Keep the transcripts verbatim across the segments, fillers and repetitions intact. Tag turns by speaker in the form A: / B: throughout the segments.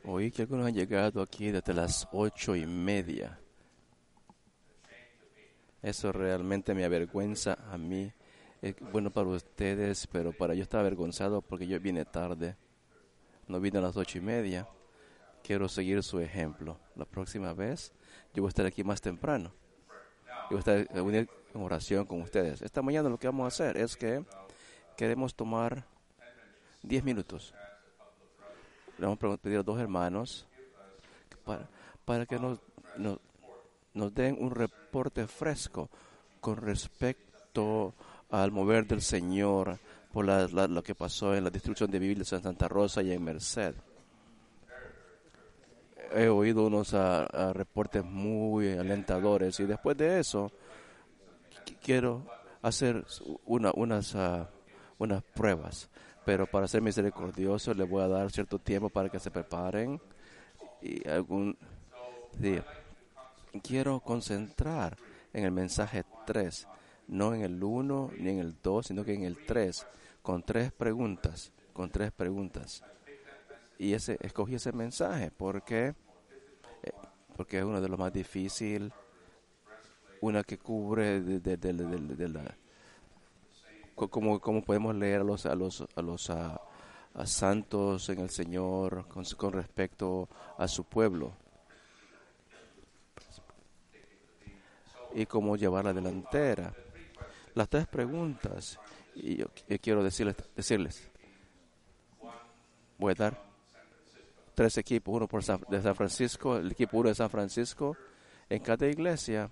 A: Oí que algunos han llegado aquí desde las ocho y media. Eso realmente me avergüenza a mí. Es bueno para ustedes, pero para yo estar avergonzado porque yo vine tarde. No vine a las ocho y media. Quiero seguir su ejemplo. La próxima vez yo voy a estar aquí más temprano. Yo voy a estar en unir en oración con ustedes. Esta mañana lo que vamos a hacer es que queremos tomar diez minutos. Le vamos a pedir a dos hermanos para, para que nos, nos, nos den un reporte fresco con respecto al mover del Señor por la, la, lo que pasó en la distribución de Biblias en Santa Rosa y en Merced. He oído unos uh, uh, reportes muy alentadores y después de eso qu- quiero hacer una, unas, uh, unas pruebas, pero para ser misericordioso les voy a dar cierto tiempo para que se preparen y algún día. Quiero concentrar en el mensaje tres, no en el uno ni en el dos, sino que en el tres, con tres preguntas, con tres preguntas. Y ese escogí ese mensaje porque eh, porque es uno de los más difíciles, una que cubre de, de, de, de, de, de la co- como, como podemos leer a los a los a los a, a santos en el Señor con, con respecto a su pueblo y cómo llevar la delantera. Las tres preguntas, y yo, yo quiero decirles, decirles, voy a dar tres equipos, uno por San, de San Francisco, el equipo uno de San Francisco. En cada iglesia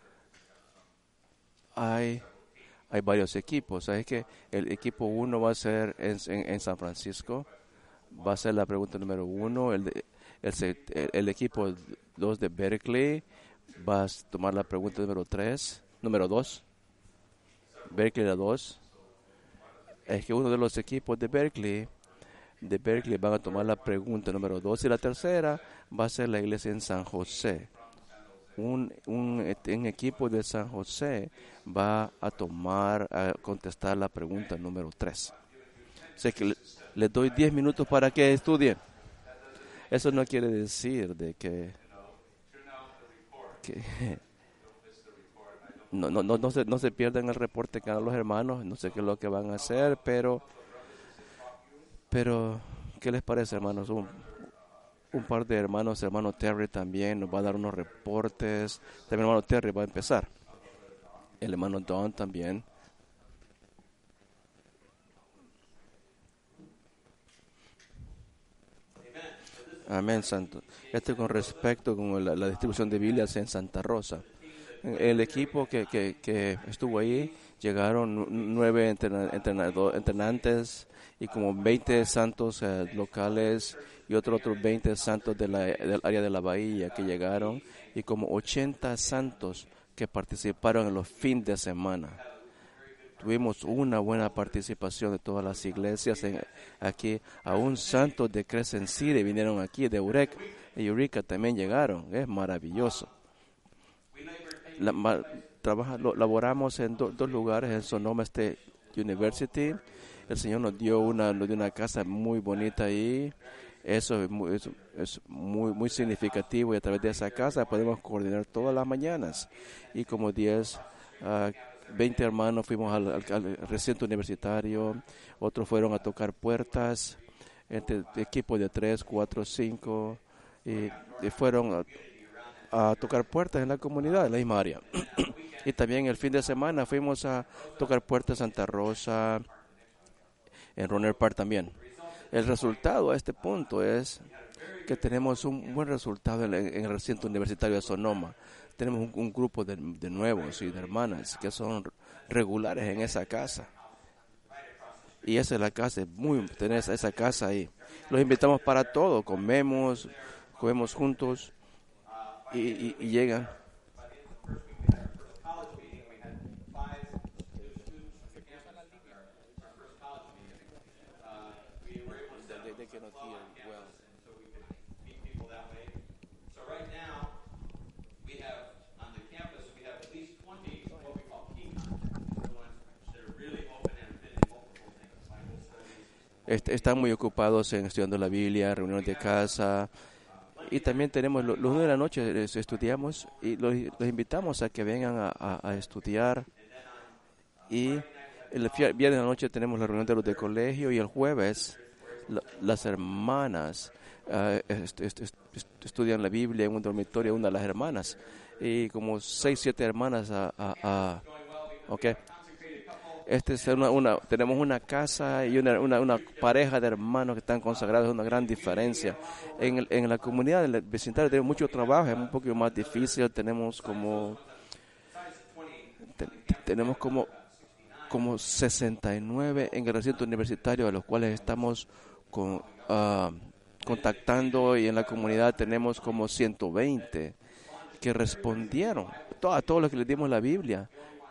A: hay, hay varios equipos. Es que el equipo uno va a ser en, en, en San Francisco, va a ser la pregunta número uno. El, de, el, el, el equipo dos de Berkeley va a tomar la pregunta número tres, número dos. Berkeley la dos. Es que uno de los equipos de Berkeley de Berkeley van a tomar la pregunta número dos y la tercera va a ser la iglesia en San José. Un, un, un equipo de San José va a tomar, a contestar la pregunta número tres. O sea que le, les doy diez minutos para que estudien. Eso no quiere decir de que, que no, no, no, no, se, no se pierdan el reporte que dan los hermanos. No sé qué es lo que van a hacer, pero, pero ¿qué les parece, hermanos? Un, un par de hermanos, hermano Terry también nos va a dar unos reportes. También el hermano Terry va a empezar. El hermano Don también. Amén, santo. Este con respecto con la, la distribución de Biblias en Santa Rosa. El equipo que, que, que estuvo ahí, llegaron nueve entrenado, entrenantes y como veinte santos eh, locales y otros otros veinte santos de la, del área de la bahía que llegaron y como ochenta santos que participaron en los fines de semana. Tuvimos una buena participación de todas las iglesias en, aquí. Aún santos de Crescent City vinieron aquí, de Eureka, de Eureka también llegaron. Es maravilloso. La, ma, trabaja, lo, laboramos en do, dos lugares, en Sonoma State University. El Señor nos dio una, nos dio una casa muy bonita ahí. Eso es muy, es, es muy, muy significativo y a través de esa casa podemos coordinar todas las mañanas. Y como diez, uh, veinte hermanos fuimos al, al, al recinto universitario, otros fueron a tocar puertas, entre equipos de tres, cuatro, cinco, y, y fueron a, a tocar puertas en la comunidad, en la misma área. Y también el fin de semana fuimos a tocar puertas en Santa Rosa, en Roner Park también. El resultado a este punto es que tenemos un buen resultado en, en el recinto universitario de Sonoma. Tenemos un, un grupo de, de nuevos y de hermanas que son regulares en esa casa. Y esa es la casa, muy tenés esa casa ahí. Los invitamos para todo, comemos, comemos juntos y, y, y llegan. est- están muy ocupados en estudiando la Biblia, reuniones de casa. Y también tenemos lo- los lunes de la noche, es- estudiamos y los, los invitamos a que vengan a, a- a estudiar. Y el fia- viernes de la noche tenemos la reunión de los de colegio y el jueves la- las hermanas ah, est- est- est- est- estudian la Biblia en un dormitorio, una de las hermanas. Y como seis, siete hermanas a, a, a- ok. Este es una, una, tenemos una casa y una, una, una pareja de hermanos que están consagrados, es una gran diferencia. En, el- en la comunidad del vecindario tenemos mucho trabajo, es un poco más difícil, tenemos como, te- tenemos como, como sesenta y nueve en el recinto universitario, a los cuales estamos con, ah, contactando, y en la comunidad tenemos como ciento veinte que respondieron to- a todos los que les dimos la Biblia.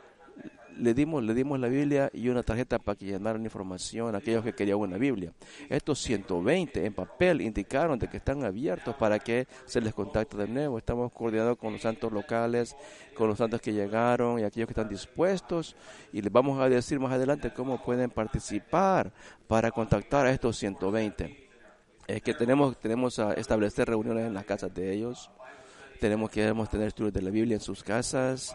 A: Le dimos, le dimos la Biblia y una tarjeta para que llenaran información a aquellos que querían una Biblia. Estos ciento veinte en papel indicaron de que están abiertos para que se les contacte de nuevo. Estamos coordinando con los santos locales, con los santos que llegaron y aquellos que están dispuestos, y les vamos a decir más adelante cómo pueden participar para contactar a estos ciento veinte. Es que tenemos, tenemos a establecer reuniones en las casas de ellos. Tenemos que queremos tener estudios de la Biblia en sus casas,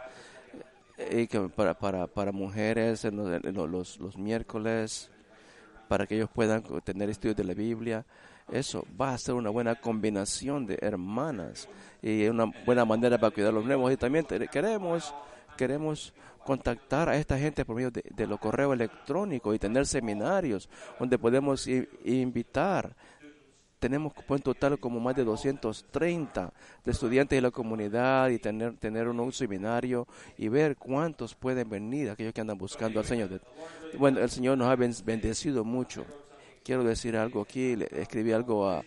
A: y que para, para, para mujeres en los, en los, los miércoles, para que ellos puedan tener estudios de la Biblia. Eso va a ser una buena combinación de hermanas y una buena manera para cuidar a los nuevos. Y también te- queremos, queremos contactar a esta gente por medio de, de los correos electrónicos y tener seminarios donde podemos i- invitar. Tenemos en total como más de doscientos treinta de estudiantes de la comunidad, y tener tener un, un seminario y ver cuántos pueden venir, aquellos que andan buscando al Señor. De- Bueno, el Señor nos ha ben- bendecido mucho. Quiero decir algo aquí, le escribí algo a,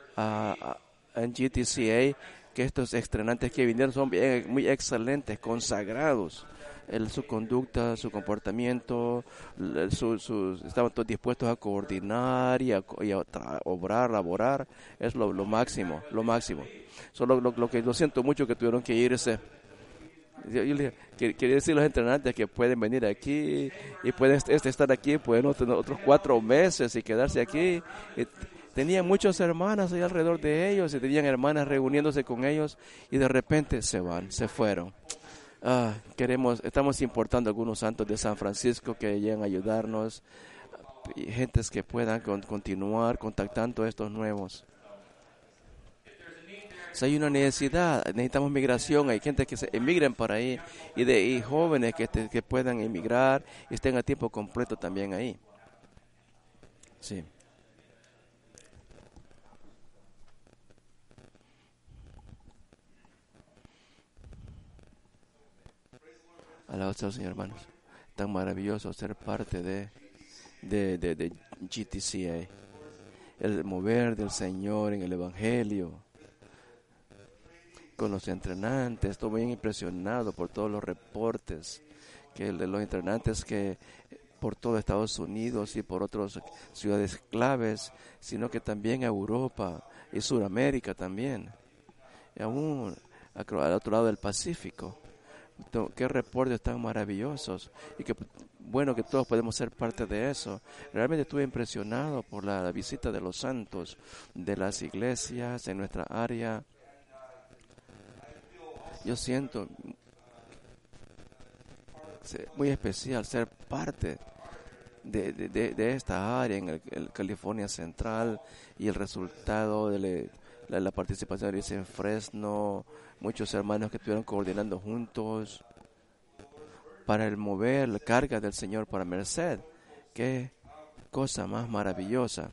A: a, a- en G T C A, que estos estrenantes que vinieron son bien- muy excelentes, consagrados. El- su conducta, su comportamiento, l- su, su- estaban todos dispuestos a coordinar y a, co- y a tra- obrar, laborar. Es lo, lo máximo, lo máximo. Solo lo, lo que lo siento mucho que tuvieron que irse. Yo, yo le dije, que- quería decir a los entrenantes que pueden venir aquí y pueden est- este, estar aquí, pueden otro- otros cuatro meses y quedarse aquí. Y t- tenían muchas hermanas ahí alrededor de ellos, y tenían hermanas reuniéndose con ellos, y de repente se van, se fueron. Ah, queremos, estamos importando algunos santos de San Francisco que lleguen a ayudarnos, y gentes que puedan con- continuar contactando a estos nuevos. Si hay una necesidad, necesitamos migración, hay gente que se emigren para ahí, y de y jóvenes que, te- que puedan emigrar y estén a tiempo completo también ahí. Sí. Alabado sea el Señor, hermanos. Tan maravilloso ser parte de, de, de, de G T C A. El mover del Señor en el Evangelio, con los entrenantes. Estoy bien impresionado por todos los reportes que de los entrenantes que por todo Estados Unidos y por otras ciudades claves, sino que también a Europa y Sudamérica también, y aún acro- al otro lado del Pacífico. To- Qué reportes tan maravillosos, y que bueno que todos podemos ser parte de eso. Realmente estuve impresionado por la, la visita de los santos de las iglesias en nuestra área. Yo siento se- muy especial ser parte de, de, de- de esta área en el, el California Central, y el resultado de le- la, la participación de en Fresno, muchos hermanos que estuvieron coordinando juntos para el mover la carga del Señor para Merced. Qué cosa más maravillosa.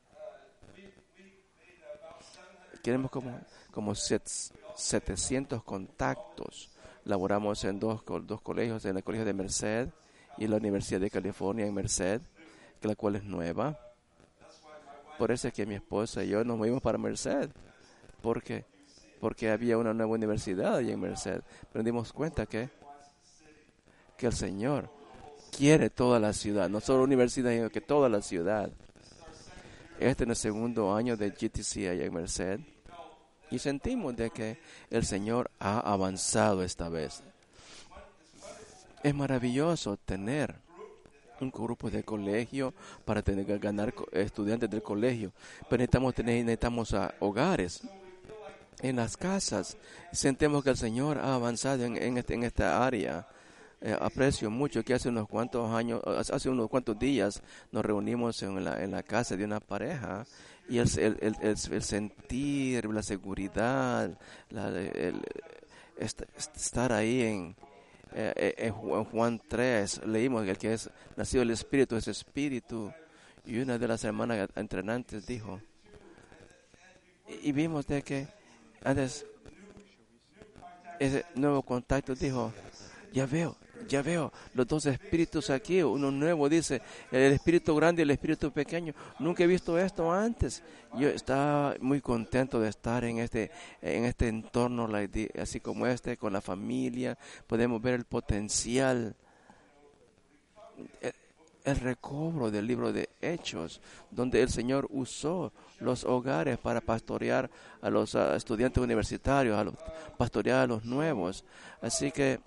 A: Queremos como, como set- setecientos contactos. Laboramos en dos, co- dos colegios, en el colegio de Merced y la Universidad de California en Merced, que la cual es nueva. Por eso es que mi esposa y yo nos movimos para Merced, porque porque había una nueva universidad allí en Merced. Pero nos dimos cuenta que, que el Señor quiere toda la ciudad, no solo universidad, sino que toda la ciudad. Este es el segundo año de G T C allá en Merced, y sentimos de que el Señor ha avanzado esta vez. Es maravilloso tener un grupo de colegio para tener que ganar co- estudiantes del colegio. Pero necesitamos tener, necesitamos ah, hogares en las casas. Sentimos que el Señor ha avanzado en, en, este- en esta área. Eh, aprecio mucho que hace unos cuantos años, hace unos cuantos días nos reunimos en la, en la casa de una pareja y el, el, el, el- el sentir, la seguridad, la, el, est- estar ahí en, eh, eh, en Ju- en Juan tres, leímos que el que es nacido del Espíritu es Espíritu, y una de las hermanas entrenantes dijo, y, y vimos de que antes ese nuevo contacto dijo, ya veo, ya veo los dos espíritus aquí, uno nuevo dice, el espíritu grande y el espíritu pequeño. Nunca he visto esto antes. Yo estaba muy contento de estar en este, en este entorno, la- di- así como este, con la familia. Podemos ver el potencial, el, el recobro del libro de Hechos, donde el Señor usó los hogares para pastorear a los ah, estudiantes universitarios, a los, pastorear a los nuevos. Así que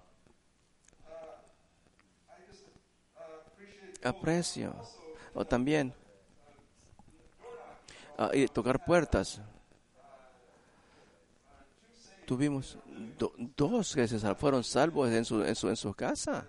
A: aprecio. O también ah, y tocar puertas. Tuvimos do- dos que se sal- fueron salvos en su, en su, en su casa.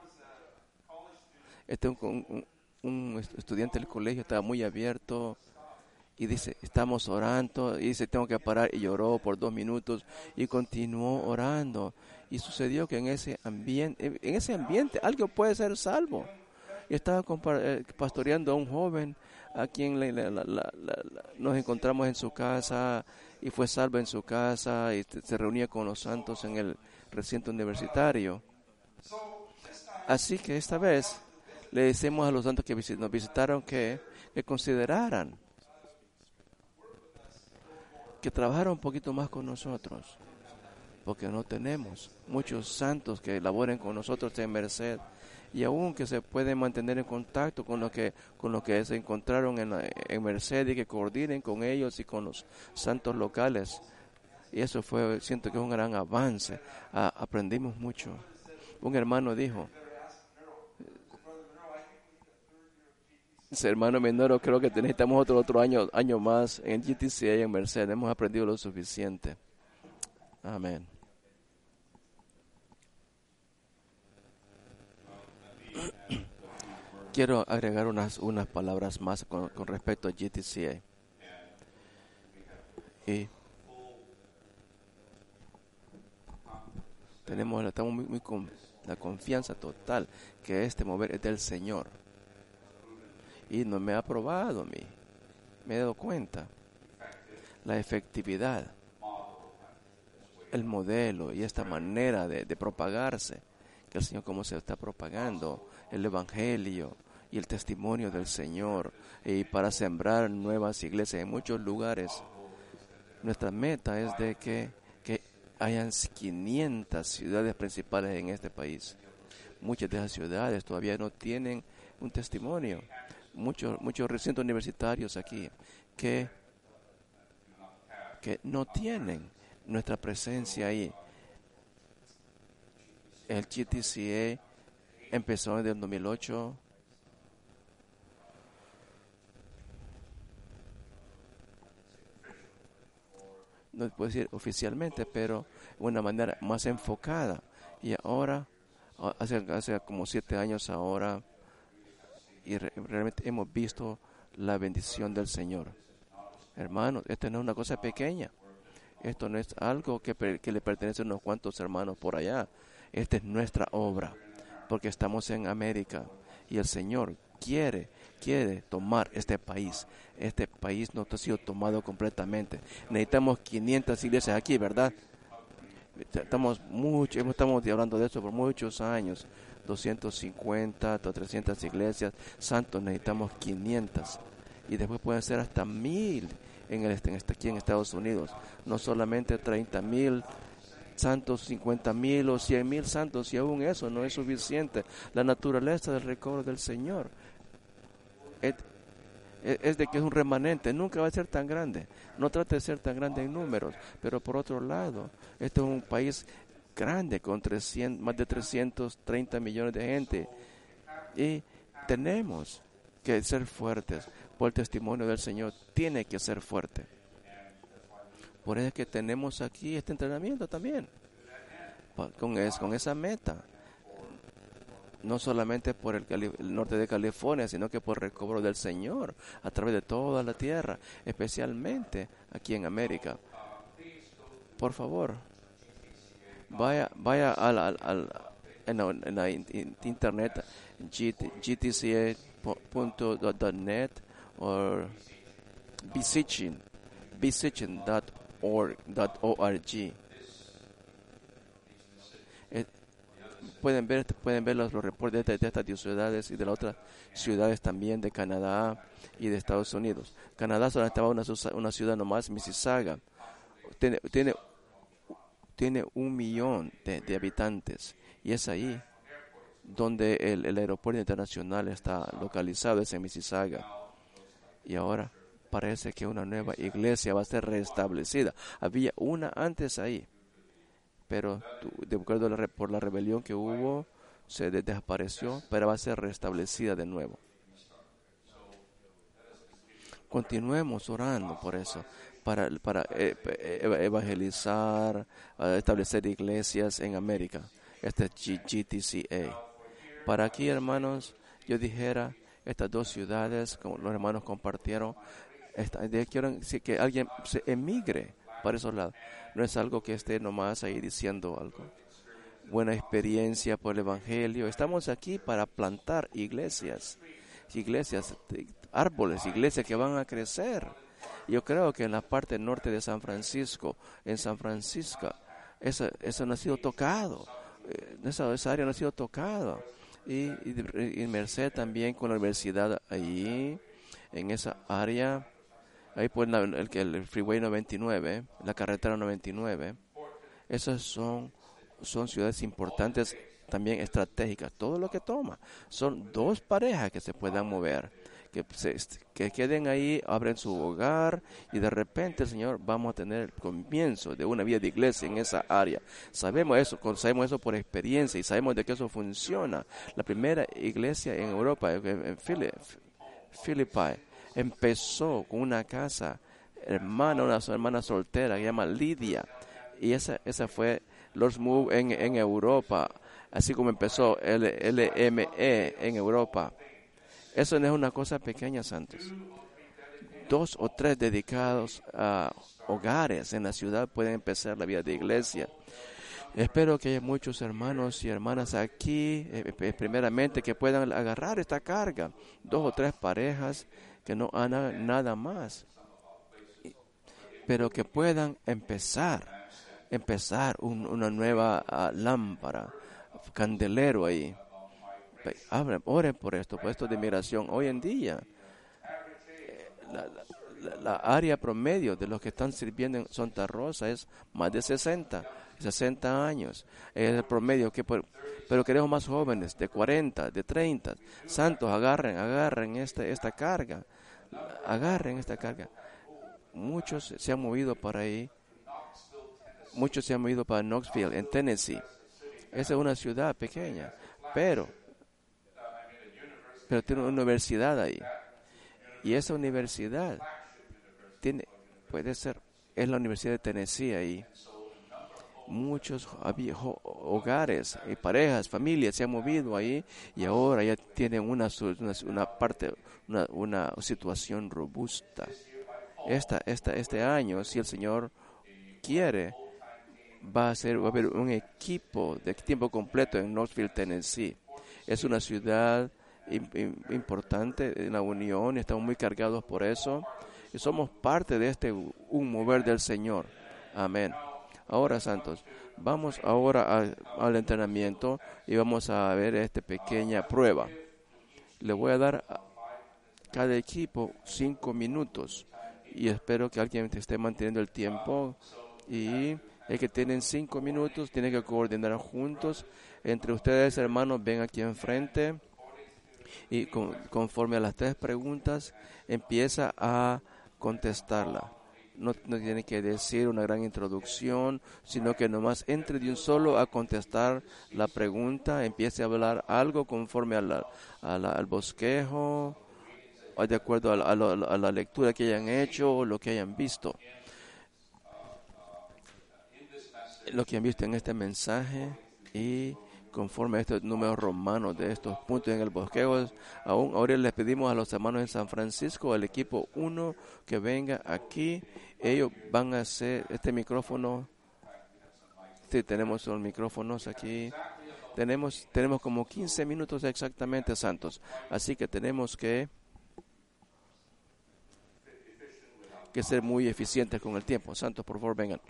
A: Este un, un- un est- estudiante del colegio estaba muy abierto y dice, estamos orando, y dice, tengo que parar, y lloró por dos minutos y continuó orando. Y sucedió que en ese ambiente, en en ese ambiente alguien puede ser salvo. Y estaba compa- eh, pastoreando a un joven a quien le- la- la- la- la- la- nos encontramos en su casa y fue salvo en su casa y te- se reunía con los santos en el recinto universitario. Así que esta vez le decimos a los santos que visi- nos visitaron que, que consideraran, que trabajaran un poquito más con nosotros, porque no tenemos muchos santos que laboren con nosotros en Merced y aún que se pueden mantener en contacto con lo que con lo que se encontraron en, la- en Merced y que coordinen con ellos y con los santos locales. Y eso fue, siento que es un gran avance. Ah, aprendimos mucho. Un hermano dijo, "Ese hermano menor, creo que necesitamos otro otro año año más en G T C A en Merced. Hemos aprendido lo suficiente." Amén. Quiero agregar unas, unas palabras más con, con respecto a G T C A. Y tenemos, estamos muy, muy con la confianza total que este mover es del Señor. Y no me ha probado a mí. Me he dado cuenta. La efectividad, el modelo y esta manera de, de propagarse, que el Señor cómo se está propagando, el Evangelio y el testimonio del Señor, y para sembrar nuevas iglesias en muchos lugares. Nuestra meta es de que, que hayan quinientas ciudades principales en este país. Muchas de esas ciudades todavía no tienen un testimonio. Muchos, muchos recintos universitarios aquí que, que no tienen nuestra presencia ahí. El G T C A empezó en el dos mil ocho. No puedo decir oficialmente, pero de una manera más enfocada. Y ahora, a- hace, hace como siete años ahora, y re- realmente hemos visto la bendición del Señor. Hermanos, esto no es una cosa pequeña. Esto no es algo que, per- que le pertenece a unos cuantos hermanos por allá. Esta es nuestra obra, porque estamos en América y el Señor quiere, quiere tomar este país. Este país no ha sido tomado completamente. Necesitamos quinientas iglesias aquí, ¿verdad? Estamos mucho, estamos hablando de eso por muchos años. doscientas cincuenta hasta trescientas iglesias. Santos, necesitamos quinientas. Y después pueden ser hasta mil en el, en este, aquí en Estados Unidos. No solamente treinta mil santos, cincuenta mil o cien mil santos, y aún eso no es suficiente. La naturaleza del recobro del Señor es, es, es de que es un remanente, nunca va a ser tan grande. No trata de ser tan grande en números, pero por otro lado, este es un país grande con trescientos, más de trescientos treinta millones de gente. Y tenemos que ser fuertes. Por el testimonio del Señor, tiene que ser fuerte. Por eso es que tenemos aquí este entrenamiento también, con, es, con esa meta. No solamente por el, el norte de California, sino que por el recobro del Señor a través de toda la tierra, especialmente aquí en América. Por favor, vaya vaya al, al, al en, la, en la internet g t c a punto net o beseeching beseeching punto org. Eh, pueden ver pueden ver los, los reportes de, de estas ciudades y de las otras ciudades también de Canadá y de Estados Unidos. Canadá solo estaba una, una ciudad nomás, Mississauga. Tiene, tiene, tiene un millón de, de habitantes y es ahí donde el, el aeropuerto internacional está localizado, es en Mississauga. Y ahora parece que una nueva iglesia va a ser restablecida. Había una antes ahí, pero de acuerdo a la, por la rebelión que hubo, se desapareció, pero va a ser restablecida de nuevo. Continuemos orando por eso, para, para evangelizar, establecer iglesias en América. Este es G T C A. Para aquí, hermanos, yo dijera, estas dos ciudades, como los hermanos compartieron, esta, quiero que alguien se emigre para esos lados. No es algo que esté nomás ahí diciendo algo. Buena experiencia por el Evangelio. Estamos aquí para plantar iglesias, iglesias, árboles, iglesias que van a crecer. Yo creo que en la parte norte de San Francisco, en San Francisco, eso, eso no ha sido tocado. Esa, esa área no ha sido tocada. Y, y, y Merced también con la universidad ahí, en esa área. Ahí por la, el, el Freeway noventa y nueve, la carretera noventa y nueve. Esas son, son ciudades importantes, también estratégicas. Todo lo que toma. Son dos parejas que se puedan mover. Que, se, que queden ahí, abren su hogar y de repente, Señor, vamos a tener el comienzo de una vida de iglesia en esa área. Sabemos eso, sabemos eso por experiencia y sabemos de que eso funciona. La primera iglesia en Europa, en Filipi, empezó con una casa hermana, una hermana soltera que se llama Lidia, y esa esa fue Lord's Move en, en Europa, así como empezó el L M E en Europa. Eso no es una cosa pequeña, santos. Dos o tres dedicados a hogares en la ciudad pueden empezar la vida de iglesia. Espero que haya muchos hermanos y hermanas aquí, eh, primeramente, que puedan agarrar esta carga. Dos o tres parejas que no hagan nada más, pero que puedan empezar, empezar un, una nueva uh, lámpara, candelero ahí. Abren, oren por esto, por esto de migración. Hoy en día, la, la, la área promedio de los que están sirviendo en Santa Rosa es más de sesenta años. Es el promedio, que por, pero queremos más jóvenes, de cuarenta, de treinta. Santos, agarren, agarren esta, esta carga. Agarren esta carga. Muchos se han movido para ahí. Muchos se han movido para Knoxville, en Tennessee. Esa es una ciudad pequeña, pero pero tiene una universidad ahí. Y esa universidad tiene, puede ser, es la Universidad de Tennessee ahí. Muchos hogares y parejas, familias se han movido ahí y ahora ya tienen una, una, una parte, una, una situación robusta. Esta, esta, este año, si el Señor quiere, va a ser, va a haber un equipo de tiempo completo en Knoxville, Tennessee. Es una ciudad importante en la unión, estamos muy cargados por eso y somos parte de este un mover del Señor. Amén. Ahora, santos, vamos ahora a, al entrenamiento y vamos a ver esta pequeña prueba. Le voy a dar a cada equipo cinco minutos y espero que alguien esté manteniendo el tiempo. Y el que tienen cinco minutos tienen que coordinar juntos entre ustedes, hermanos. Ven aquí enfrente y con, conforme a las tres preguntas empieza a contestarla. no, no tiene que decir una gran introducción, sino que nomás entre de un solo a contestar la pregunta, empiece a hablar algo conforme a la, a la, al bosquejo, o de acuerdo a la, a, la, a la lectura que hayan hecho o lo que hayan visto. Lo que han visto en este mensaje y conforme a estos números romanos de estos puntos en el bosquejo, aún ahora les pedimos a los hermanos en San Francisco, al equipo uno, que venga aquí. Ellos van a hacer este micrófono. Sí, tenemos los micrófonos aquí. Tenemos, tenemos como quince minutos exactamente, Santos. Así que tenemos que, que ser muy eficientes con el tiempo. Santos, por favor, vengan.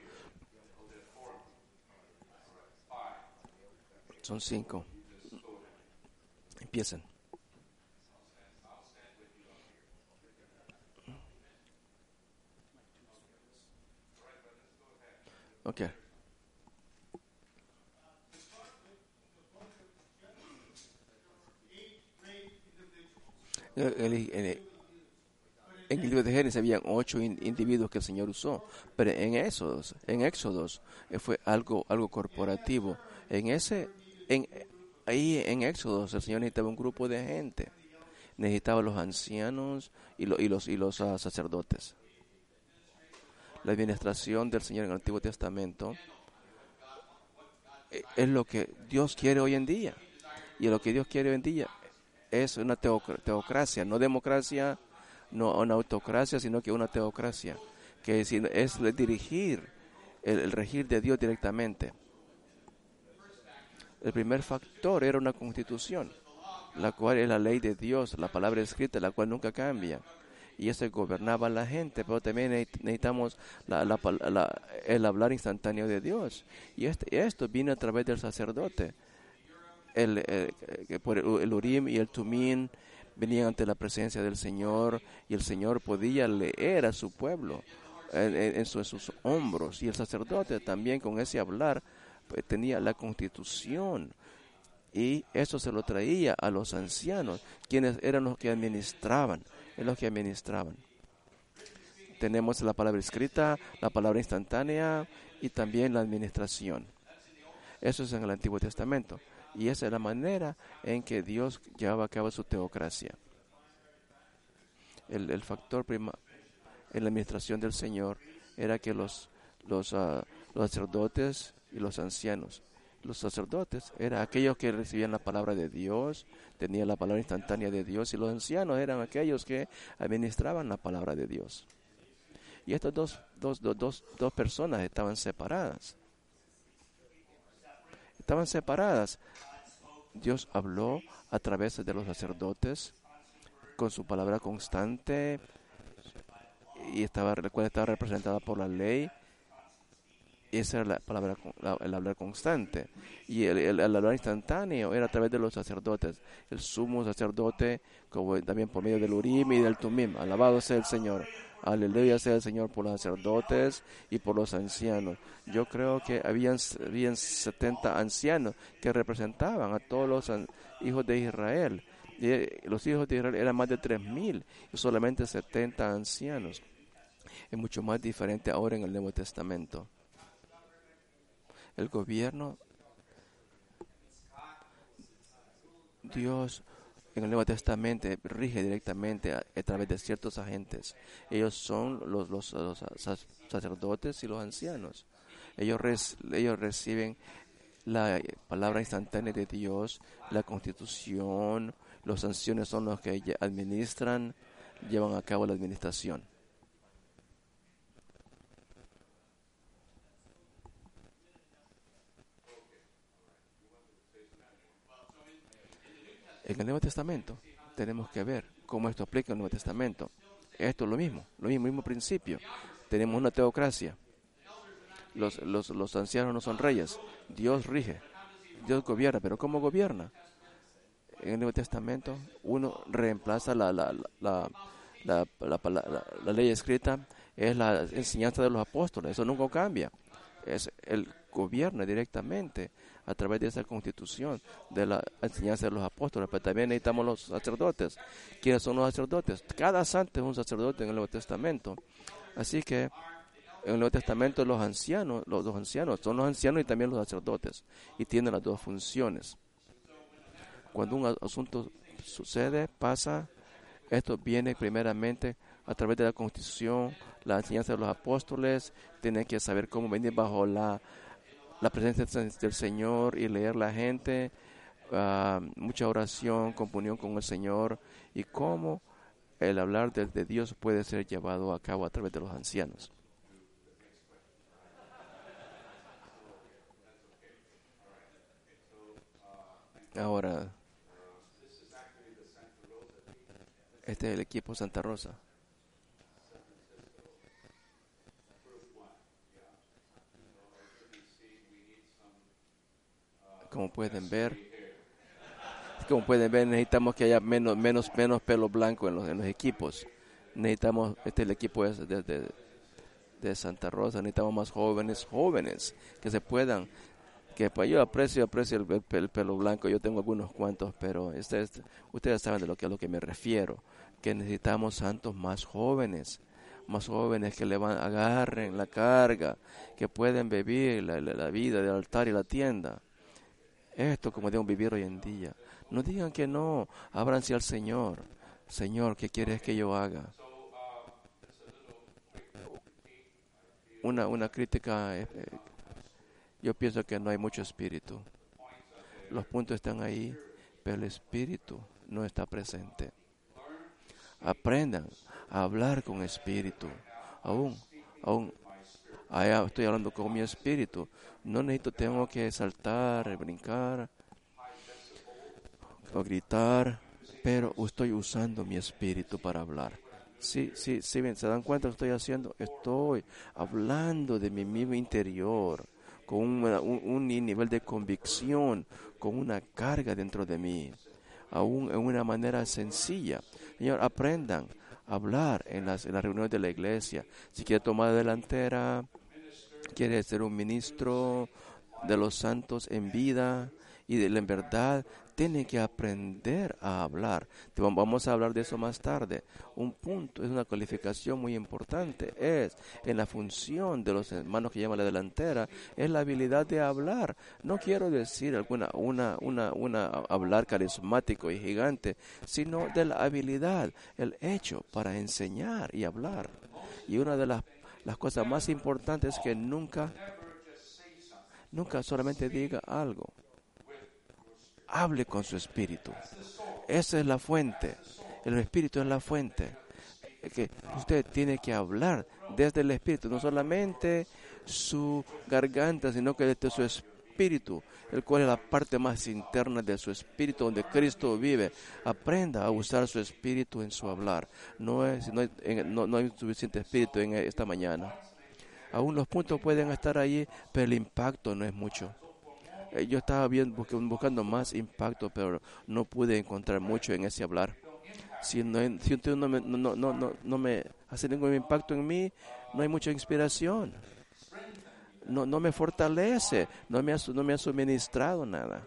A: Son cinco. Empiecen. Ok. El, el, el, en el libro de Génesis habían ocho in, individuos que el Señor usó, pero en Éxodos, en Éxodos eh, fue algo, algo corporativo. En ese, en, ahí en Éxodos el Señor necesitaba un grupo de gente, necesitaba los ancianos y, lo, y los y los uh, sacerdotes. La administración del Señor en el Antiguo Testamento eh, es lo que Dios quiere hoy en día, y lo que Dios quiere hoy en día es una teoc- teocracia, no democracia, no una autocracia, sino que una teocracia, que es, es dirigir, el, el regir de Dios directamente. El primer factor era una constitución, la cual es la ley de Dios, la palabra escrita, la cual nunca cambia. Y eso gobernaba a la gente, pero también necesitamos la, la, la, el hablar instantáneo de Dios. Y este, esto vino a través del sacerdote. El, el, el, el Urim y el Tumim venían ante la presencia del Señor, y el Señor podía leer a su pueblo en, en, en, su, en sus hombros, y el sacerdote también con ese hablar pues, tenía la constitución, y eso se lo traía a los ancianos, quienes eran los que administraban, en los que administraban. Tenemos la palabra escrita, la palabra instantánea y también la administración. Eso es en el Antiguo Testamento. Y esa es la manera en que Dios llevaba a cabo su teocracia. El, el factor prima en la administración del Señor era que los, los, uh, los sacerdotes y los ancianos, los sacerdotes eran aquellos que recibían la palabra de Dios, tenían la palabra instantánea de Dios, y los ancianos eran aquellos que administraban la palabra de Dios. Y estas dos, dos, dos, dos, dos personas estaban separadas. Estaban separadas. Dios habló a través de los sacerdotes con su palabra constante, y estaba, la cual estaba representada por la ley. Esa era la palabra, la, el hablar constante. Y el, el, el hablar instantáneo era a través de los sacerdotes. El sumo sacerdote, como también por medio del Urim y del Tumim. Alabado sea el Señor. Aleluya sea el Señor por los sacerdotes y por los ancianos. Yo creo que habían, habían setenta ancianos que representaban a todos los an, hijos de Israel. Y, eh, los hijos de Israel eran más de tres mil y solamente setenta ancianos. Es mucho más diferente ahora en el Nuevo Testamento. El gobierno, Dios en el Nuevo Testamento rige directamente a, a través de ciertos agentes. Ellos son los, los, los sacerdotes y los ancianos. Ellos, res, ellos reciben la palabra instantánea de Dios, la constitución. Los ancianos son los que administran, llevan a cabo la administración. En el Nuevo Testamento tenemos que ver cómo esto aplica en el Nuevo Testamento. Esto es lo mismo, lo mismo, mismo principio. Tenemos una teocracia. Los, los, los ancianos no son reyes. Dios rige, Dios gobierna, pero ¿cómo gobierna? En el Nuevo Testamento uno reemplaza la, la, la, la, la, la, la, la ley escrita, es la enseñanza de los apóstoles, eso nunca cambia. Es el gobierno directamente a través de esa constitución de la enseñanza de los apóstoles, pero también necesitamos los sacerdotes. ¿Quiénes son los sacerdotes? Cada santo es un sacerdote en el Nuevo Testamento. Así que En el Nuevo Testamento los ancianos, los dos ancianos, son los ancianos y también los sacerdotes, y tienen las dos funciones. Cuando un asunto sucede, pasa, esto viene primeramente a través de la Constitución, la enseñanza de los apóstoles. Tienen que saber cómo venir bajo la, la presencia del Señor y leer la gente, uh, mucha oración, comunión con el Señor, y cómo el hablar de, de Dios puede ser llevado a cabo a través de los ancianos. Ahora, este es el equipo Santa Rosa. Como pueden ver, como pueden ver, necesitamos que haya menos, menos, menos pelo blanco en los, en los equipos. Necesitamos, este el equipo es de, de, de Santa Rosa, necesitamos más jóvenes, jóvenes, que se puedan, que pues yo aprecio, aprecio el, el, el pelo blanco, yo tengo algunos cuantos, pero ustedes, ustedes saben de lo que, a lo que me refiero, que necesitamos santos más jóvenes, más jóvenes que le van, agarren la carga, que pueden vivir la, la, la vida del altar y la tienda. Esto como debemos vivir hoy en día. No digan que no, ábranse al Señor. Señor, ¿qué quieres que yo haga? Una, una crítica, eh, yo pienso que no hay mucho espíritu. Los puntos están ahí, pero el espíritu no está presente. Aprendan a hablar con espíritu. Aún, aún, allá estoy hablando con mi espíritu. No necesito, tengo que saltar, brincar o gritar, pero estoy usando mi espíritu para hablar. Sí, sí, sí, bien, ¿se dan cuenta lo que estoy haciendo? Estoy hablando de mi mismo interior, con una, un, un nivel de convicción, con una carga dentro de mí, aún en una manera sencilla. Señor, aprendan a hablar en las, en las reuniones de la iglesia. Si quiere tomar la delantera, quiere ser un ministro de los santos en vida y de la en verdad, tiene que aprender a hablar. Vamos a hablar de eso más tarde. Un punto, es una calificación muy importante, es en la función de los hermanos que llaman la delantera, es la habilidad de hablar. No quiero decir alguna, una, una, una, hablar carismático y gigante, sino de la habilidad, el hecho para enseñar y hablar. Y una de las, las cosas más importantes es que nunca, nunca solamente diga algo. Hable con su espíritu. Esa es la fuente. El espíritu es la fuente. Que usted tiene que hablar desde el espíritu, no solamente su garganta, sino que desde su espíritu, el cual es la parte más interna de su espíritu, donde Cristo vive. Aprenda a usar su espíritu en su hablar. No es, no, no, no hay suficiente espíritu en esta mañana. Aún los puntos pueden estar allí, pero el impacto no es mucho. Yo estaba bien buscando más impacto, pero no pude encontrar mucho en ese hablar. Si, no, si usted no me, no, no, no, no me hace ningún impacto en mí, no hay mucha inspiración. No, no me fortalece, no me, ha, no me ha suministrado nada.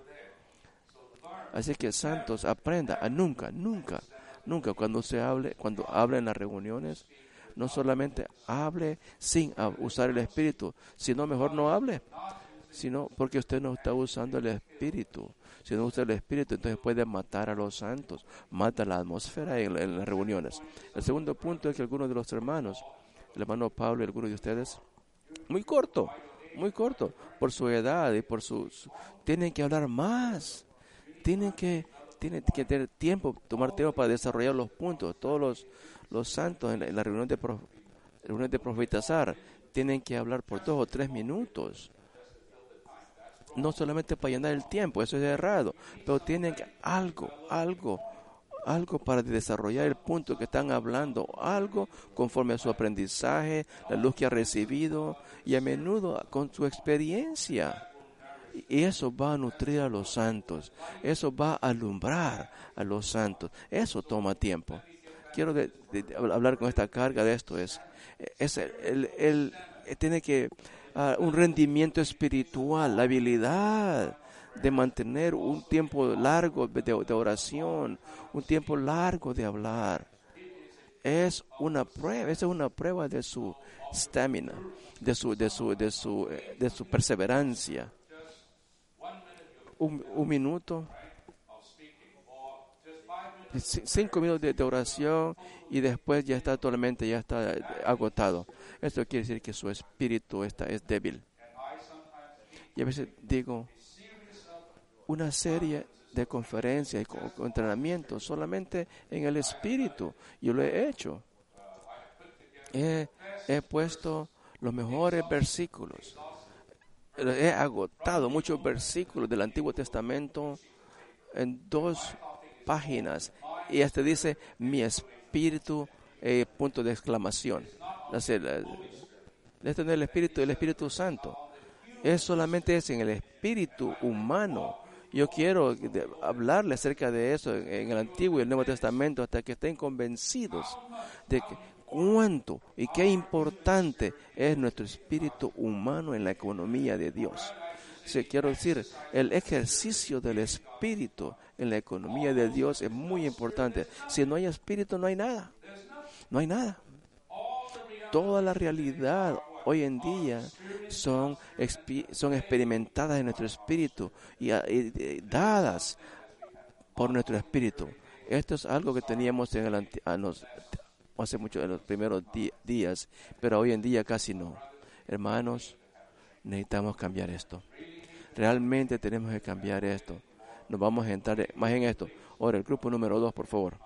A: Así que, santos, aprenda a nunca, nunca, nunca cuando se hable, cuando hable en las reuniones, no solamente hable sin usar el espíritu, sino mejor no hable. Sino porque usted no está usando el espíritu. Si no usa el espíritu, entonces puede matar a los santos, mata la atmósfera en, en las reuniones. El segundo punto es que algunos de los hermanos, el hermano Pablo y algunos de ustedes, muy corto, muy corto, por su edad y por su, su tienen que hablar más, tienen que, tienen que tener tiempo, tomar tiempo para desarrollar los puntos. Todos los, los santos en la, en la reunión de, prof, reunión de profetizar tienen que hablar por dos o tres minutos. No solamente para llenar el tiempo, eso es errado, pero tienen que algo, algo, algo para desarrollar el punto que están hablando, algo conforme a su aprendizaje, la luz que ha recibido y a menudo con su experiencia. Y eso va a nutrir a los santos, eso va a alumbrar a los santos, eso toma tiempo. Quiero de, de, de hablar con esta carga de esto, es, es el, el, el, el tiene que... Uh, un rendimiento espiritual, la habilidad de mantener un tiempo largo de, de oración, un tiempo largo de hablar. es una prueba, esa es una prueba de su estamina, de su, de su, de su, de su perseverancia. Un, un minuto, cinco minutos de, de oración y después ya está totalmente, ya está agotado. Esto quiere decir que su espíritu está, es débil. Y a veces digo, una serie de conferencias y co- entrenamientos solamente en el espíritu. Yo lo he hecho. He, he puesto los mejores versículos. He agotado muchos versículos del Antiguo Testamento en dos páginas. Y este dice, mi espíritu, eh, punto de exclamación. Así, la- Esto no es el Espíritu, el Espíritu Santo. Es solamente es en el espíritu humano. Yo quiero de- hablarle acerca de eso en, en el Antiguo y el Nuevo Testamento hasta que estén convencidos de que cuánto y qué importante es nuestro espíritu humano en la economía de Dios. Sí, quiero decir, el ejercicio del espíritu en la economía de Dios es muy importante. Si no hay espíritu, no hay nada. No hay nada. Toda la realidad hoy en día son, expi- son experimentadas en nuestro espíritu y, a- y- y dadas por nuestro espíritu. Esto es algo que teníamos en el anti- a nos- hace mucho en los primeros di- días, pero hoy en día casi no. Hermanos, necesitamos cambiar esto. Realmente tenemos que cambiar esto. Nos vamos a entrar más en esto. Ahora, el grupo número dos, por favor.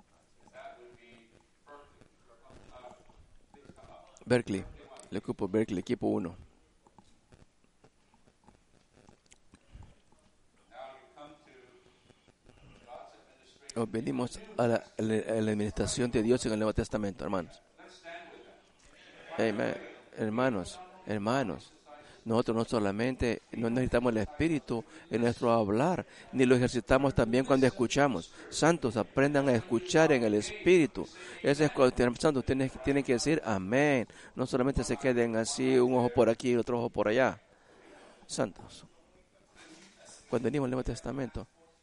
A: Berkeley. El grupo Berkeley, equipo uno. Nos venimos a la, a la- a la administración de Dios en el Nuevo Testamento, hermanos. Amen. Hermanos, hermanos, nosotros no solamente no necesitamos el Espíritu en nuestro hablar, ni lo ejercitamos también cuando escuchamos. Santos, aprendan a escuchar en el Espíritu. Ese es cuando santos tienen, tienen que decir amén. No solamente se queden así, un ojo por aquí y otro ojo por allá. Santos. Cuando venimos al Nuevo Testamento,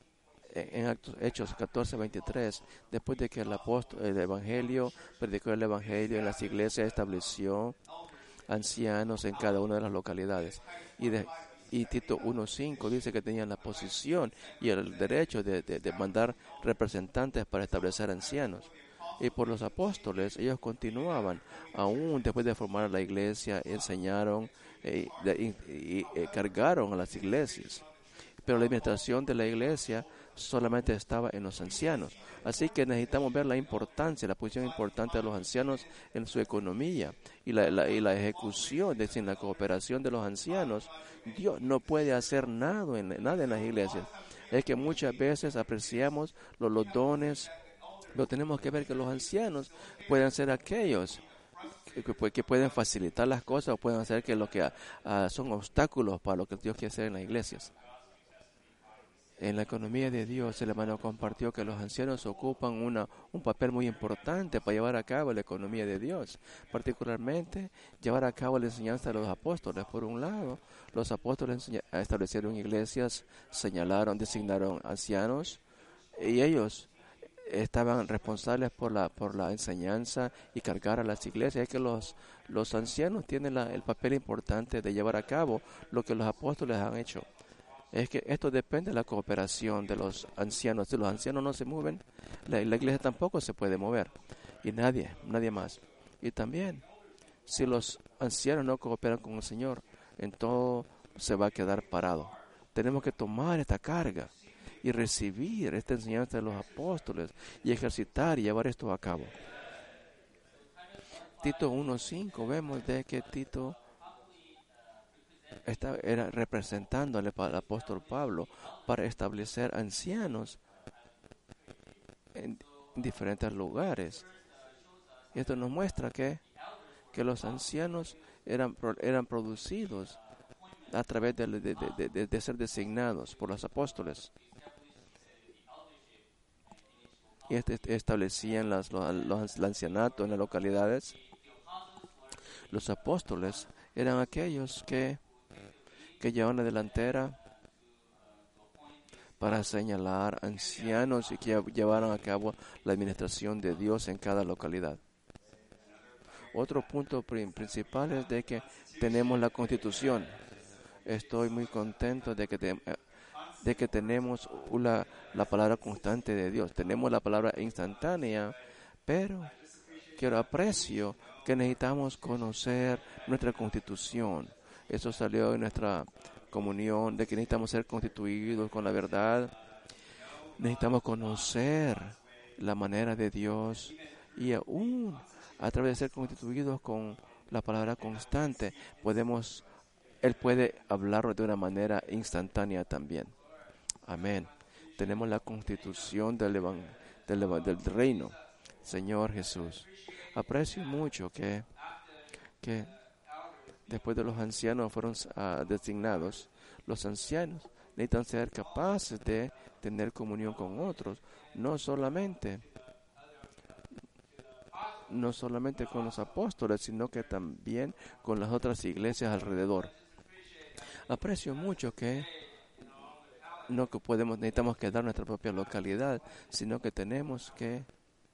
A: en Actos, Hechos catorce veintitrés, después de que el apóstol, el Evangelio, predicó el Evangelio en las iglesias, estableció ancianos en cada una de las localidades. Y, de, y Tito uno cinco dice que tenían la posición y el derecho de, de, de mandar representantes para establecer ancianos. Y por los apóstoles, ellos continuaban, aún después de formar la iglesia, enseñaron eh, de, y, y, y cargaron a las iglesias. Pero la administración de la iglesia solamente estaba en los ancianos. Así que necesitamos ver la importancia, la posición importante de los ancianos en su economía y la, la, y la ejecución, es decir, la cooperación de los ancianos. Dios no puede hacer nada en, nada en las iglesias. Es que muchas veces apreciamos los, los dones, pero tenemos que ver que los ancianos pueden ser aquellos que, que pueden facilitar las cosas o pueden hacer que lo que uh, son obstáculos para lo que Dios quiere hacer en las iglesias. En la economía de Dios, el hermano compartió que los ancianos ocupan una, un papel muy importante para llevar a cabo la economía de Dios, particularmente llevar a cabo la enseñanza de los apóstoles. Por un lado, los apóstoles establecieron iglesias, señalaron, designaron ancianos y ellos estaban responsables por la por la enseñanza y cargar a las iglesias. Es que los, los ancianos tienen la, el papel importante de llevar a cabo lo que los apóstoles han hecho. Es que esto depende de la cooperación de los ancianos. Si los ancianos no se mueven, la, la iglesia tampoco se puede mover. Y nadie, nadie más. Y también, si los ancianos no cooperan con el Señor, en todo se va a quedar parado. Tenemos que tomar esta carga y recibir esta enseñanza de los apóstoles y ejercitar y llevar esto a cabo. Tito uno cinco, vemos de que Tito Esta era representándole al apóstol Pablo para establecer ancianos en diferentes lugares. Y esto nos muestra que, que los ancianos eran, eran producidos a través de, de, de, de, de ser designados por los apóstoles. Y este, establecían las, los, los, el ancianato en las localidades. Los apóstoles eran aquellos que que llevan la delantera para señalar ancianos y que llevaran a cabo la administración de Dios en cada localidad. Otro punto principal es de que tenemos la Constitución. Estoy muy contento de que, te, de que tenemos una, la palabra constante de Dios. Tenemos la palabra instantánea, pero quiero aprecio que necesitamos conocer nuestra Constitución. Eso salió en nuestra comunión, de que necesitamos ser constituidos con la verdad. Necesitamos conocer la manera de Dios y aún a través de ser constituidos con la palabra constante, podemos, Él puede hablar de una manera instantánea también. Amén. Tenemos la constitución del, del, del reino, Señor Jesús. Aprecio mucho que, que después de los ancianos fueron uh, designados, los ancianos necesitan ser capaces de tener comunión con otros, no solamente no solamente con los apóstoles, sino que también con las otras iglesias alrededor. Aprecio mucho que no que podemos necesitamos quedar en nuestra propia localidad, sino que tenemos que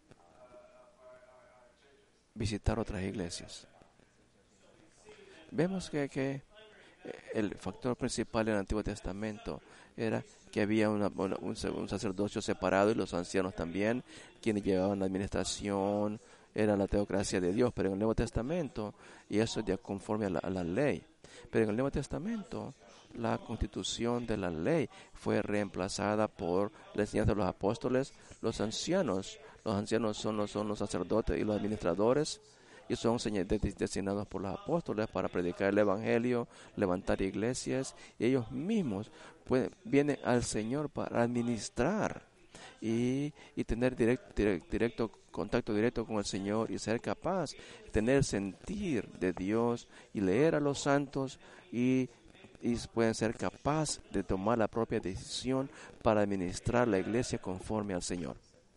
A: visitar otras iglesias. Vemos que, que el factor principal en el Antiguo Testamento era que había una, una, un, un sacerdocio separado y los ancianos también, quienes llevaban la administración, era la teocracia de Dios, pero en el Nuevo Testamento, y eso ya conforme a la, a la ley, pero en el Nuevo Testamento la constitución de la ley fue reemplazada por la enseñanza de los apóstoles, los ancianos, los ancianos son los, son los sacerdotes y los administradores, y son designados por los apóstoles para predicar el evangelio, levantar iglesias, y ellos mismos pueden, vienen al Señor para administrar y, y tener direct, direct, directo contacto directo con el Señor y ser capaz de tener sentir de Dios y leer a los santos y, y pueden ser capaz de tomar la propia decisión para administrar la iglesia conforme al Señor.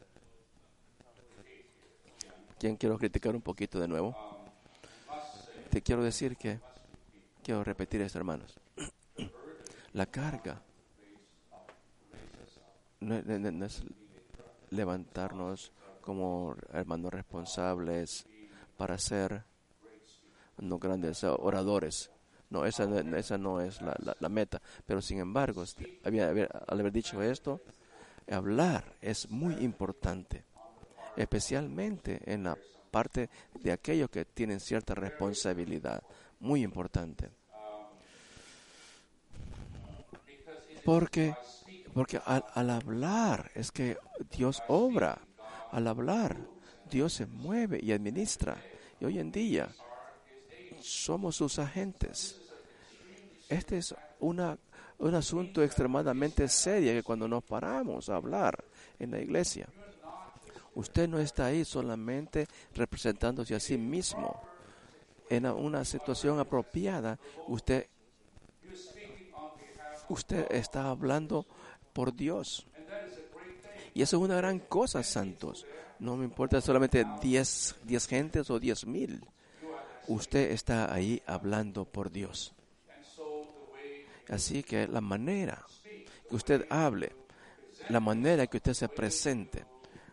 A: ¿Quién quiero criticar un poquito de nuevo? Te quiero decir que, quiero repetir esto, hermanos. La carga no, no, no es levantarnos como hermanos responsables para ser no grandes oradores. No, esa, esa no es la, la, la meta. Pero sin embargo, había, había, al haber dicho esto, hablar es muy importante, especialmente en la parte de aquellos que tienen cierta responsabilidad, muy importante. Porque, porque al, al hablar es que Dios obra, al hablar Dios se mueve y administra. Y hoy en día somos sus agentes. Este es una, un asunto extremadamente serio que cuando nos paramos a hablar en la iglesia, usted no está ahí solamente representándose a sí mismo. En una situación apropiada, usted, usted está hablando por Dios. Y eso es una gran cosa, santos. No me importa solamente diez, diez gentes o diez mil. Usted está ahí hablando por Dios. Así que la manera que usted hable, la manera que usted se presente,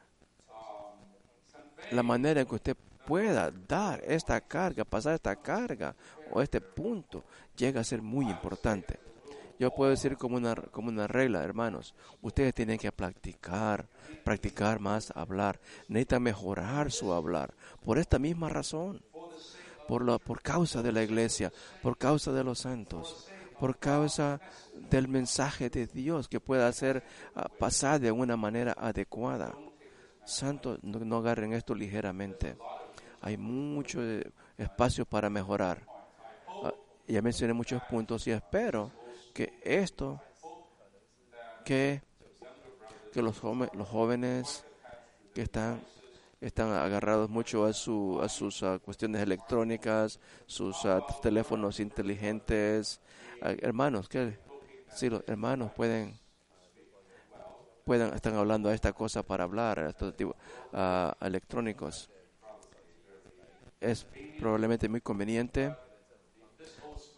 A: la manera en que usted pueda dar esta carga, pasar esta carga o este punto, llega a ser muy importante. Yo puedo decir como una, como una regla, hermanos, ustedes tienen que practicar, practicar más hablar. Necesitan mejorar su hablar. Por esta misma razón, por, la, por causa de la iglesia, por causa de los santos, por causa del mensaje de Dios que pueda ser uh, pasado de una manera adecuada. Santos, no, no agarren esto ligeramente. Hay mucho espacio para mejorar. Uh, ya mencioné muchos puntos y espero que esto, que, que los, joven, los jóvenes que están, están agarrados mucho a, su, a sus uh, cuestiones electrónicas, sus uh, teléfonos inteligentes, uh, hermanos, que si los hermanos pueden, puedan, están hablando a esta cosa para hablar, a estos tipos uh, electrónicos, es probablemente muy conveniente.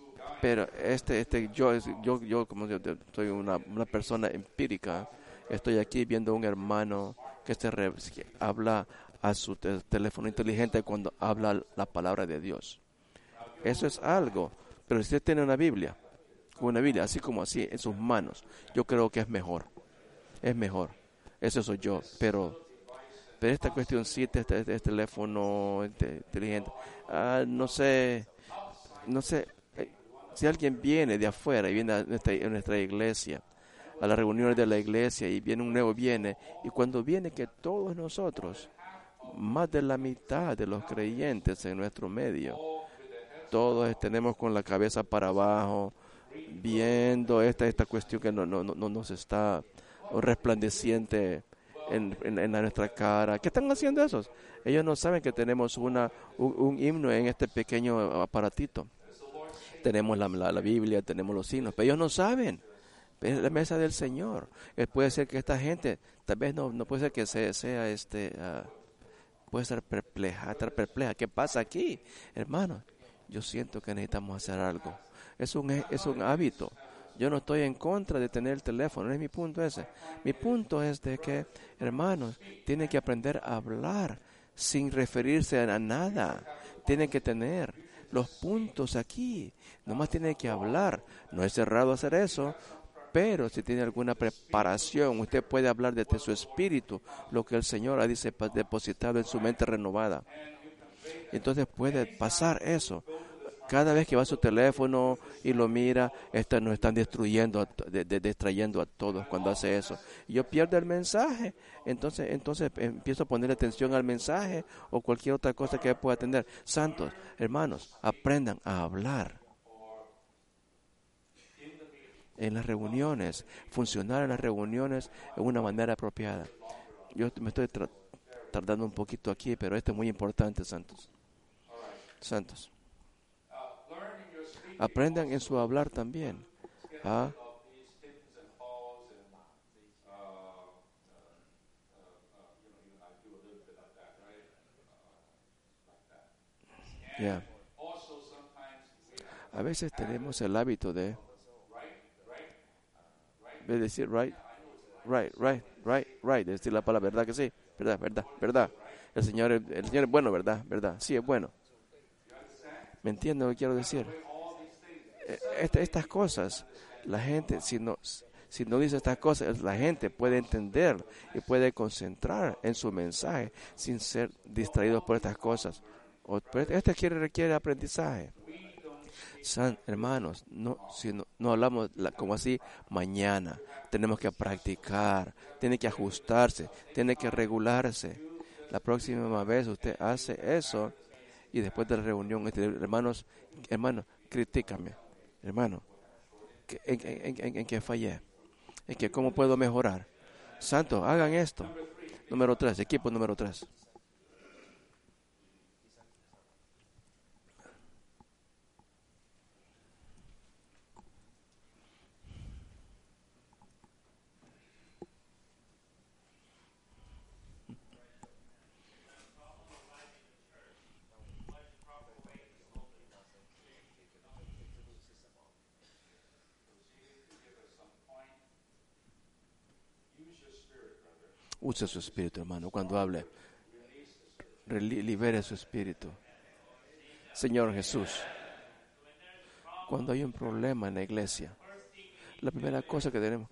A: Pero este, este, yo, es- yo, yo como yo, yo soy una, una persona empírica, estoy aquí viendo un hermano que, se re- que habla a su te- teléfono inteligente cuando habla la palabra de Dios. Eso es algo. Pero si usted tiene una Biblia, una Biblia así como así en sus manos, yo creo que es mejor. Es mejor. Eso soy yo. Pero, pero esta cuestioncita, este, este teléfono este, inteligente, ah, no sé, no sé. eh, Si alguien viene de afuera y viene a nuestra, a nuestra iglesia, a las reuniones de la iglesia y viene un nuevo viene, y cuando viene que todos nosotros, más de la mitad de los creyentes en nuestro medio, todos tenemos con la cabeza para abajo, viendo esta, esta cuestión que no, no, no, no nos está resplandeciente en, en, en nuestra cara. ¿Qué están haciendo esos? Ellos no saben que tenemos una, un, un himno en este pequeño aparatito. Tenemos la, la, la Biblia, tenemos los signos, pero ellos no saben. Es la mesa del Señor. Eh, puede ser que esta gente, tal vez no, no puede ser que sea, sea este, ah, puede estar perpleja, estar perpleja. ¿Qué pasa aquí, hermano? Yo siento que necesitamos hacer algo. Es un, es un hábito. Yo no estoy en contra de tener el teléfono, no es mi punto ese. Mi punto es de que, hermanos, tienen que aprender a hablar sin referirse a nada. Tienen que tener los puntos aquí. Nomás tienen que hablar. No es cerrado hacer eso, pero si tiene alguna preparación, usted puede hablar desde su espíritu, lo que el Señor ha dice, depositado en su mente renovada. Entonces puede pasar eso. Cada vez que va a su teléfono y lo mira, estas nos están destruyendo, a to- de- de- distrayendo a todos cuando hace eso. Y yo pierdo el mensaje, entonces, entonces empiezo a poner atención al mensaje o cualquier otra cosa que pueda tener. Santos, hermanos, aprendan a hablar en las reuniones, funcionar en las reuniones de una manera apropiada. Yo me estoy tra- tardando un poquito aquí, pero esto es muy importante, Santos. Santos, aprendan en su hablar también. ¿Ah? Yeah. A veces tenemos el hábito de, de decir right, right, right, right, right, de decir la palabra, ¿verdad que sí? ¿Verdad, verdad, verdad? El Señor, es- el Señor es bueno, ¿verdad? ¿Verdad? Sí, es bueno. ¿Me entiende lo que quiero decir? Eh, esta- estas cosas, la gente, si no, si no dice estas cosas, la gente puede entender y puede concentrar en su mensaje sin ser distraídos por estas cosas. O, pero este quiere, requiere aprendizaje. San, hermanos, no, si no, no hablamos la- como así mañana, tenemos que practicar, tiene que ajustarse, tiene que regularse. La próxima vez usted hace eso y después de la reunión, este, hermanos, hermano, critícame, hermano, que- en, en, en, en que fallé, en que cómo puedo mejorar. Santos, hagan esto. Número tres, equipo número tres. Use su espíritu, hermano, cuando hable. Reli- libere su espíritu. Señor Jesús, cuando hay un problema en la iglesia, la primera cosa que tenemos,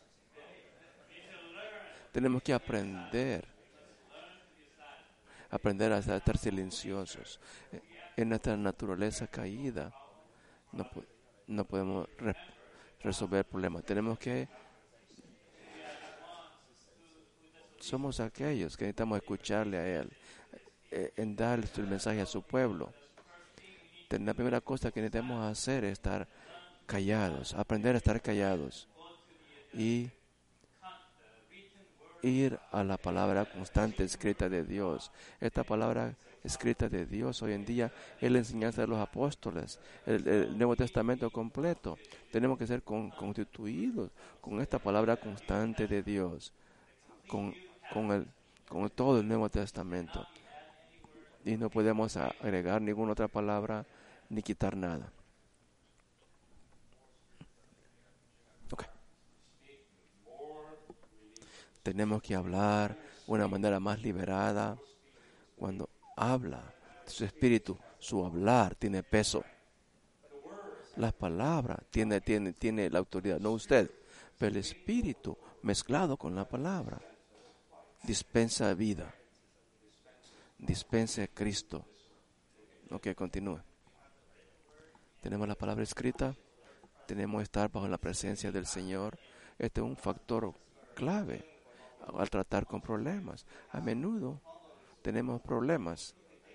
A: tenemos que aprender, aprender a estar silenciosos. Eh, En nuestra naturaleza caída, no, po- no podemos re- resolver problemas. Tenemos que, somos aquellos que necesitamos escucharle a Él, eh, en dar el mensaje a su pueblo. Ten- La primera cosa que necesitamos hacer es estar callados, aprender a estar callados y ir a la palabra constante escrita de Dios. Esta palabra escrita de Dios hoy en día es la enseñanza de los apóstoles, el, el Nuevo Testamento completo. Tenemos que ser con, constituidos con esta palabra constante de Dios, con, con, el, con todo el Nuevo Testamento. Y no podemos agregar ninguna otra palabra ni quitar nada. Tenemos que hablar de una manera más liberada. Cuando habla, su espíritu, su hablar tiene peso. Las palabras tiene, tiene, tiene la autoridad, no usted, pero el espíritu mezclado con la palabra dispensa vida, dispensa a Cristo. Ok, continúe. Tenemos la palabra escrita, tenemos que estar bajo la presencia del Señor. Este es un factor clave al tratar con problemas. A menudo tenemos problemas,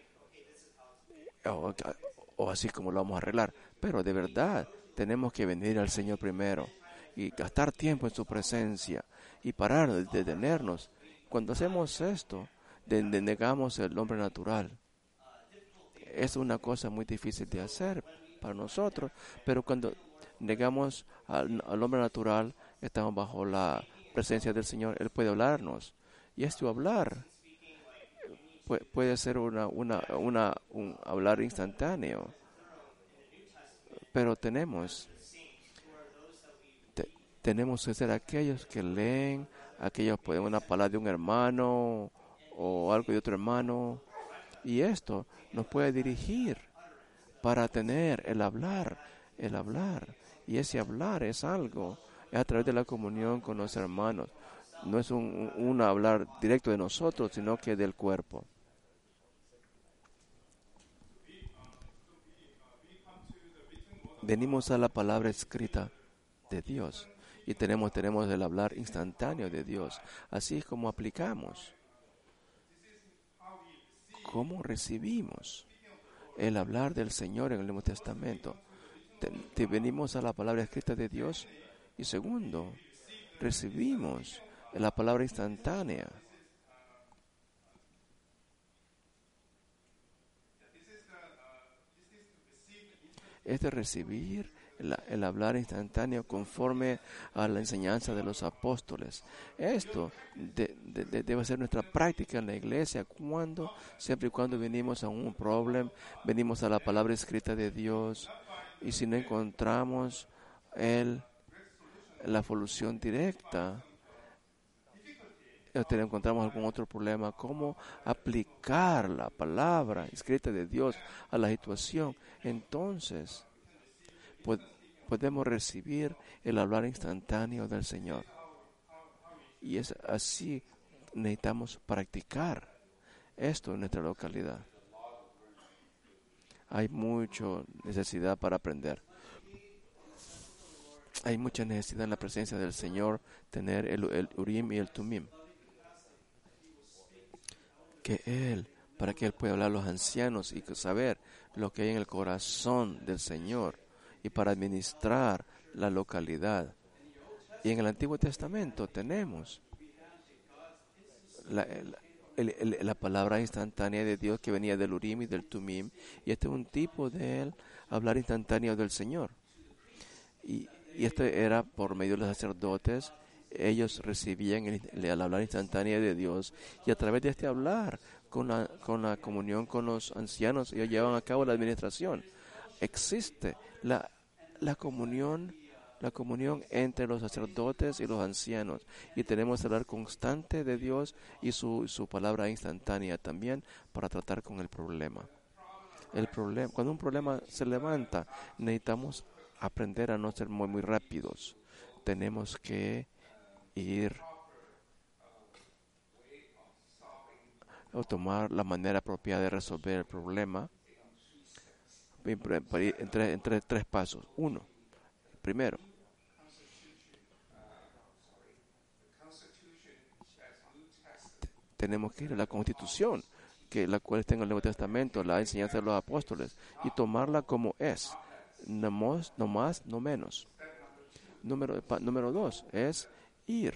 A: o, o así como lo vamos a arreglar, pero de verdad tenemos que venir al Señor primero y gastar tiempo en su presencia y parar de detenernos. Cuando hacemos esto, de, de negamos el hombre natural. Es una cosa muy difícil de hacer para nosotros, pero cuando negamos al, al hombre natural, estamos bajo la presencia del Señor. Él puede hablarnos, y este hablar puede, puede ser una, una, una, un hablar instantáneo, pero tenemos te, tenemos que ser aquellos que leen, aquellos pueden una palabra de un hermano o algo de otro hermano, y esto nos puede dirigir para tener el hablar, el hablar. Y ese hablar es algo, es a través de la comunión con los hermanos. No es un, un hablar directo de nosotros, sino que del cuerpo. Venimos a la palabra escrita de Dios y tenemos, tenemos el hablar instantáneo de Dios. Así es como aplicamos. ¿Cómo recibimos el hablar del Señor en el Nuevo Testamento? Te, te venimos a la palabra escrita de Dios y segundo, recibimos la palabra instantánea. Es de recibir el, el hablar instantáneo conforme a la enseñanza de los apóstoles. Esto de, de, de, debe ser nuestra práctica en la iglesia, cuando, siempre y cuando venimos a un problema, venimos a la palabra escrita de Dios, y si no encontramos el, la solución directa, o encontramos algún otro problema, cómo aplicar la palabra escrita de Dios a la situación, entonces pod- podemos recibir el hablar instantáneo del Señor. Y es así, necesitamos practicar esto en nuestra localidad. Hay mucha necesidad para aprender. Hay mucha necesidad en la presencia del Señor, tener el, el Urim y el Tumim. Que Él, para que Él pueda hablar a los ancianos y saber lo que hay en el corazón del Señor y para administrar la localidad. Y en el Antiguo Testamento tenemos la, la, el, el, la palabra instantánea de Dios que venía del Urim y del Tumim, y este es un tipo de Él hablar instantáneo del Señor. Y, y esto era por medio de los sacerdotes. Ellos recibían el, el hablar instantáneo de Dios, y a través de este hablar, con la, con la comunión con los ancianos, ellos llevan a cabo la administración. Existe la, la comunión, la comunión entre los sacerdotes y los ancianos, y tenemos que hablar constante de Dios y su, su palabra instantánea también para tratar con el problema. El problema, cuando un problema se levanta, necesitamos aprender a no ser muy, muy rápidos. Tenemos que ir o tomar la manera apropiada de resolver el problema entre, entre tres pasos. Uno, primero, tenemos que ir a la Constitución, que la cual está en el Nuevo Testamento, la enseñanza de los apóstoles, y tomarla como es, no más, no más, no menos. Número, pa, número dos es ir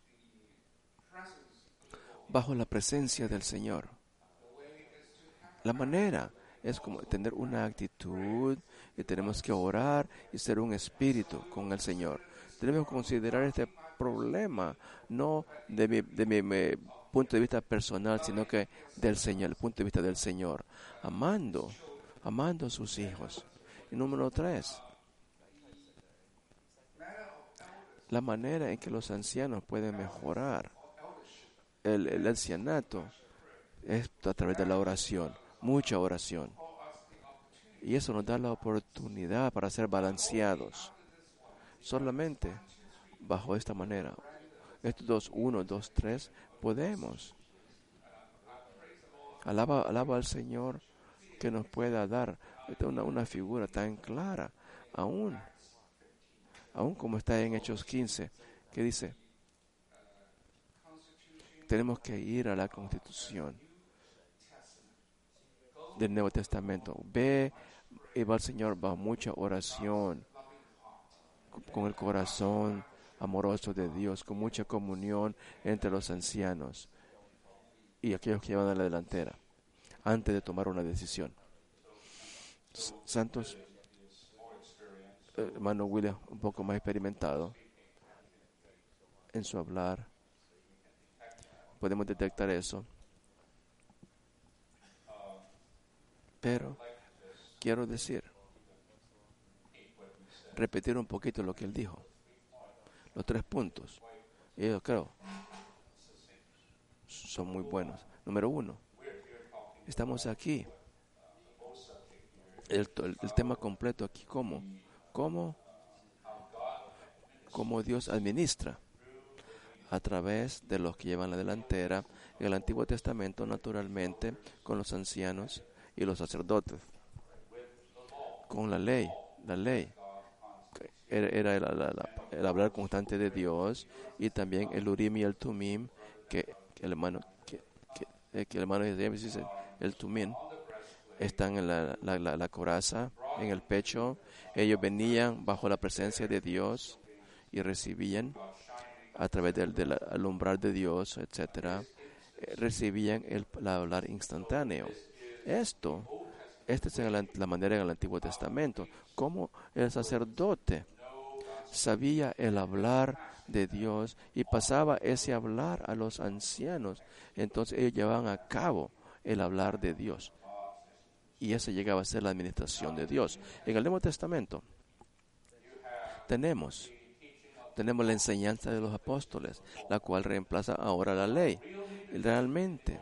A: bajo la presencia del Señor. La manera es como tener una actitud, y tenemos que orar y ser un espíritu con el Señor. Tenemos que considerar este problema no de mi, de mi, mi punto de vista personal, sino que del Señor, el punto de vista del Señor, amando, amando a sus hijos. Y número tres, la manera en que los ancianos pueden mejorar el, el ancianato es a través de la oración, mucha oración. Y eso nos da la oportunidad para ser balanceados. Solamente bajo esta manera, estos dos, uno, dos, tres, podemos. Alaba, alaba al Señor que nos pueda dar una, una figura tan clara, aún, aún como está en Hechos quince, que dice, tenemos que ir a la Constitución del Nuevo Testamento. Ve y va al Señor bajo mucha oración, con el corazón amoroso de Dios, con mucha comunión entre los ancianos y aquellos que llevan a la delantera, antes de tomar una decisión. Santos, hermano William, un poco más experimentado en su hablar, podemos detectar eso. Pero quiero decir, repetir un poquito lo que él dijo. Los tres puntos, y yo creo, son muy buenos. Número uno, estamos aquí. El, el, el tema completo aquí, ¿cómo? ¿Cómo? ¿Cómo Dios administra? A través de los que llevan la delantera. En el Antiguo Testamento, naturalmente, con los ancianos y los sacerdotes. Con la ley, la ley. Era, era el, la, la, el hablar constante de Dios, y también el Urim y el Tumim, que, que el hermano que, que, que el hermano dice, el Tumim, están en la, la, la, la coraza, en el pecho. Ellos venían bajo la presencia de Dios y recibían a través del, del alumbrar de Dios, etcétera, eh, recibían el, el hablar instantáneo. Esto, esta es la, la manera en el Antiguo Testamento, como el sacerdote sabía el hablar de Dios y pasaba ese hablar a los ancianos. Entonces ellos llevaban a cabo el hablar de Dios. Y esa llegaba a ser la administración de Dios. En el Nuevo Testamento tenemos, tenemos la enseñanza de los apóstoles, la cual reemplaza ahora la ley. Y realmente,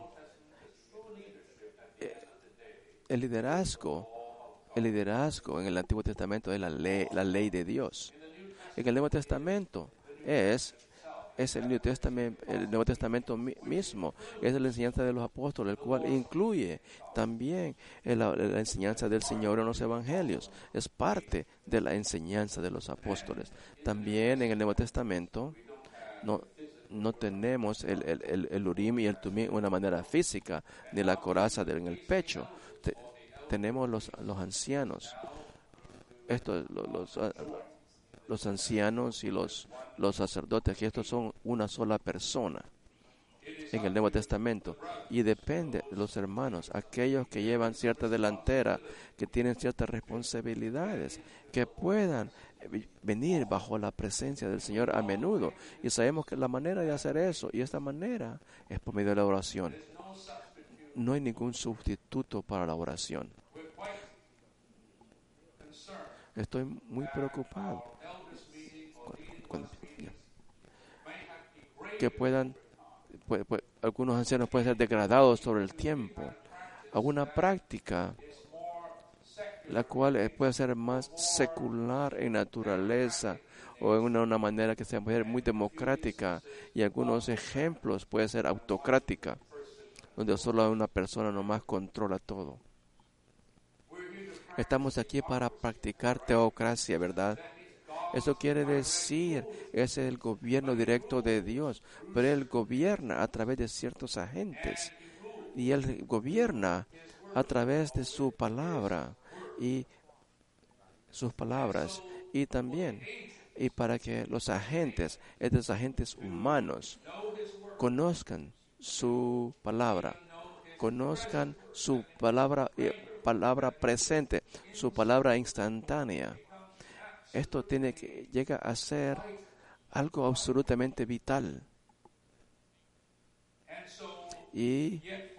A: el liderazgo, el liderazgo en el Antiguo Testamento es la ley, la ley de Dios. En el Nuevo Testamento es es el Nuevo Testamento, el Nuevo Testamento mismo, es la enseñanza de los apóstoles, el cual incluye también la, la enseñanza del Señor en los evangelios, es parte de la enseñanza de los apóstoles. También en el Nuevo Testamento no, no tenemos el, el, el, el Urim y el Tumim de una manera física, ni la coraza de, en el pecho. Te, tenemos los, los ancianos, estos los, los los ancianos y los, los sacerdotes, que estos son una sola persona en el Nuevo Testamento, y depende de los hermanos, aquellos que llevan cierta delantera, que tienen ciertas responsabilidades, que puedan venir bajo la presencia del Señor a menudo, y sabemos que la manera de hacer eso, y esta manera, es por medio de la oración. No hay ningún sustituto para la oración. Estoy muy preocupado cuando, que puedan, pues, pues, algunos ancianos pueden ser degradados sobre el tiempo a una práctica la cual puede ser más secular en naturaleza, o en una, una manera que sea muy democrática, y algunos ejemplos puede ser autocrática, donde solo una persona nomás controla todo. Estamos aquí para practicar teocracia, ¿verdad? Eso quiere decir, es el gobierno directo de Dios, pero Él gobierna a través de ciertos agentes, y Él gobierna a través de su palabra y sus palabras, y también, y para que los agentes, estos agentes humanos, conozcan su palabra, conozcan su palabra, eh, palabra presente, su palabra instantánea. Esto tiene que llega a ser algo absolutamente vital. Y,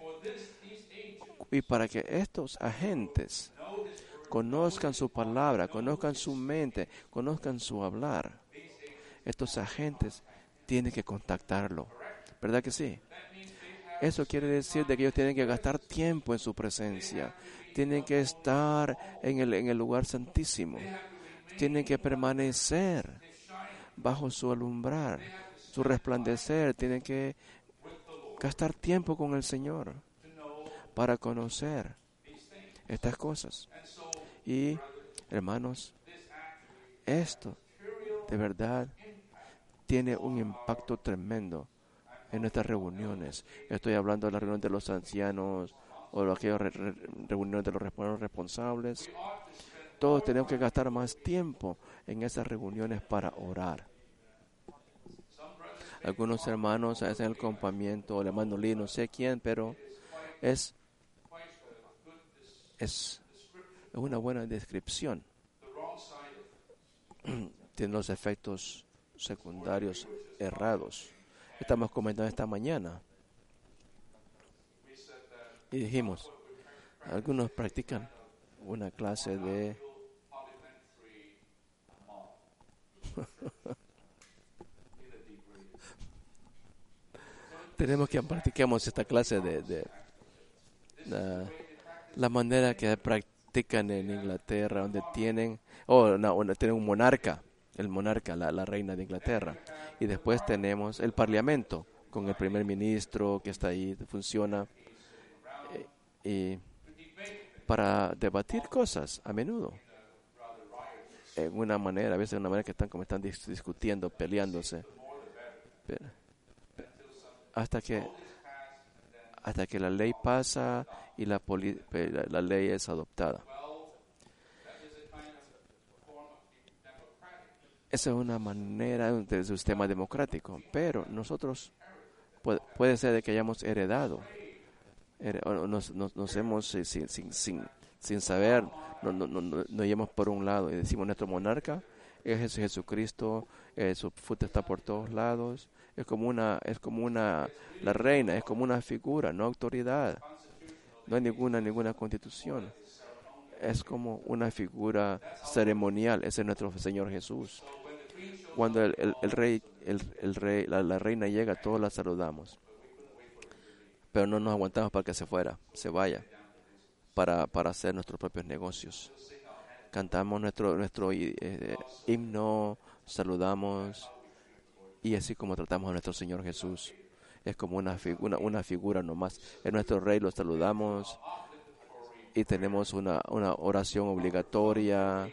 A: y para que estos agentes conozcan su palabra, conozcan su mente, conozcan su hablar, estos agentes tienen que contactarlo ¿Verdad que sí? Eso quiere decir de que ellos tienen que gastar tiempo en su presencia. Tienen que estar en el, en el lugar santísimo. Tienen que permanecer bajo su alumbrar, su resplandecer. Tienen que gastar tiempo con el Señor para conocer estas cosas. Y, hermanos, esto de verdad tiene un impacto tremendo en nuestras reuniones. Estoy hablando de la reunión de los ancianos o de aquellas re re reuniones de los responsables. Todos tenemos que gastar más tiempo en esas reuniones para orar. Algunos hermanos hacen el campamento, o el hermano Lee, no sé quién, pero es, es una buena descripción. Tiene los efectos secundarios errados. Estamos comentando esta mañana y dijimos, algunos practican una clase de tenemos que practiquemos esta clase de, de la, la manera que practican en Inglaterra, donde tienen, oh, no, donde tienen un monarca, el monarca, la, la reina de Inglaterra, y después tenemos el parlamento con el primer ministro que está ahí, funciona, y, y para debatir cosas a menudo, en una manera, a veces de una manera que están como están dis discutiendo, peleándose, pero, hasta que hasta que la ley pasa y la, poli la, la ley es adoptada. Esa es una manera de un sistema democrático, pero nosotros puede, puede ser de que hayamos heredado, her, nos, nos, nos hemos sin, sin, sin, sin saber, nos no, no, no, no llevamos por un lado y decimos nuestro monarca es Jesucristo, eh, su fruto está por todos lados, es como una, es como una, la reina es como una figura, no autoridad, no hay ninguna, ninguna constitución, es como una figura ceremonial, ese es nuestro Señor Jesús. Cuando el, el, el rey, el, el rey la, la reina llega, todos la saludamos, pero no nos aguantamos para que se fuera, se vaya, para, para hacer nuestros propios negocios. Cantamos nuestro, nuestro eh, himno, saludamos, y así como tratamos a nuestro Señor Jesús. Es como una, una, una figura nomás. Es nuestro Rey, lo saludamos, y tenemos una, una oración obligatoria,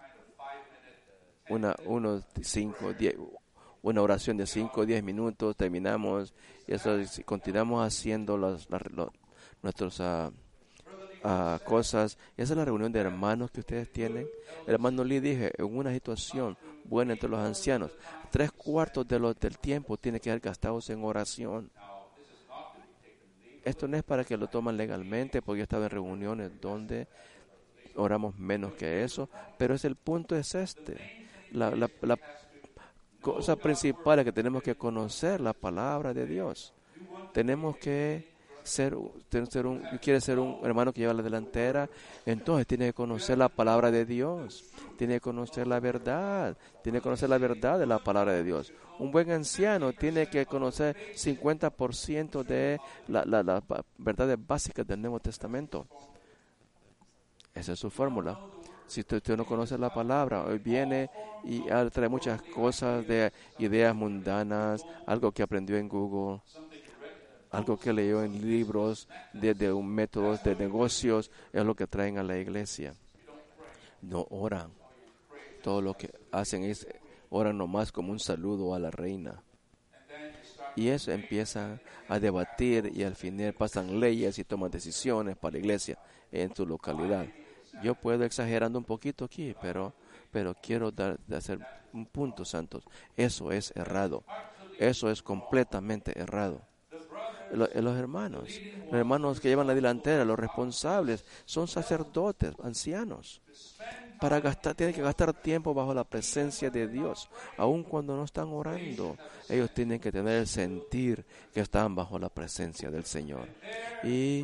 A: una, unos cinco, diez, una oración de cinco o diez minutos, terminamos, y eso continuamos haciendo los, los, los, nuestros... Uh, Uh, cosas. Esa es la reunión de hermanos que ustedes tienen. El hermano Lee dije, en una situación buena entre los ancianos, tres cuartos de los, del tiempo tiene que ser gastados en oración. Esto no es para que lo tomen legalmente, porque yo he estado en reuniones donde oramos menos que eso, pero es el punto es este. La, la, la cosa principal es que tenemos que conocer la palabra de Dios. Tenemos que Ser, ser un, quiere ser un hermano que lleva la delantera, entonces tiene que conocer la palabra de Dios, tiene que conocer la verdad, tiene que conocer la verdad de la palabra de Dios. Un buen anciano tiene que conocer cincuenta por ciento de las la, la verdades básicas del Nuevo Testamento. Esa es su fórmula. Si usted, usted no conoce la palabra, hoy viene y trae muchas cosas de ideas mundanas, algo que aprendió en Google, algo que leyó en libros de, de un método de negocios, es lo que traen a la iglesia. No oran. Todo lo que hacen es oran nomás como un saludo a la reina. Y eso empieza a debatir y al final pasan leyes y toman decisiones para la iglesia en su localidad. Yo puedo exagerando un poquito aquí, pero, pero quiero dar, de hacer un punto, santos. Eso es errado. Eso es completamente errado. Los, los hermanos, los hermanos que llevan la delantera, los responsables, son sacerdotes, ancianos. Para gastar, tienen que gastar tiempo bajo la presencia de Dios, aun cuando no están orando. Ellos tienen que tener el sentir que están bajo la presencia del Señor. Y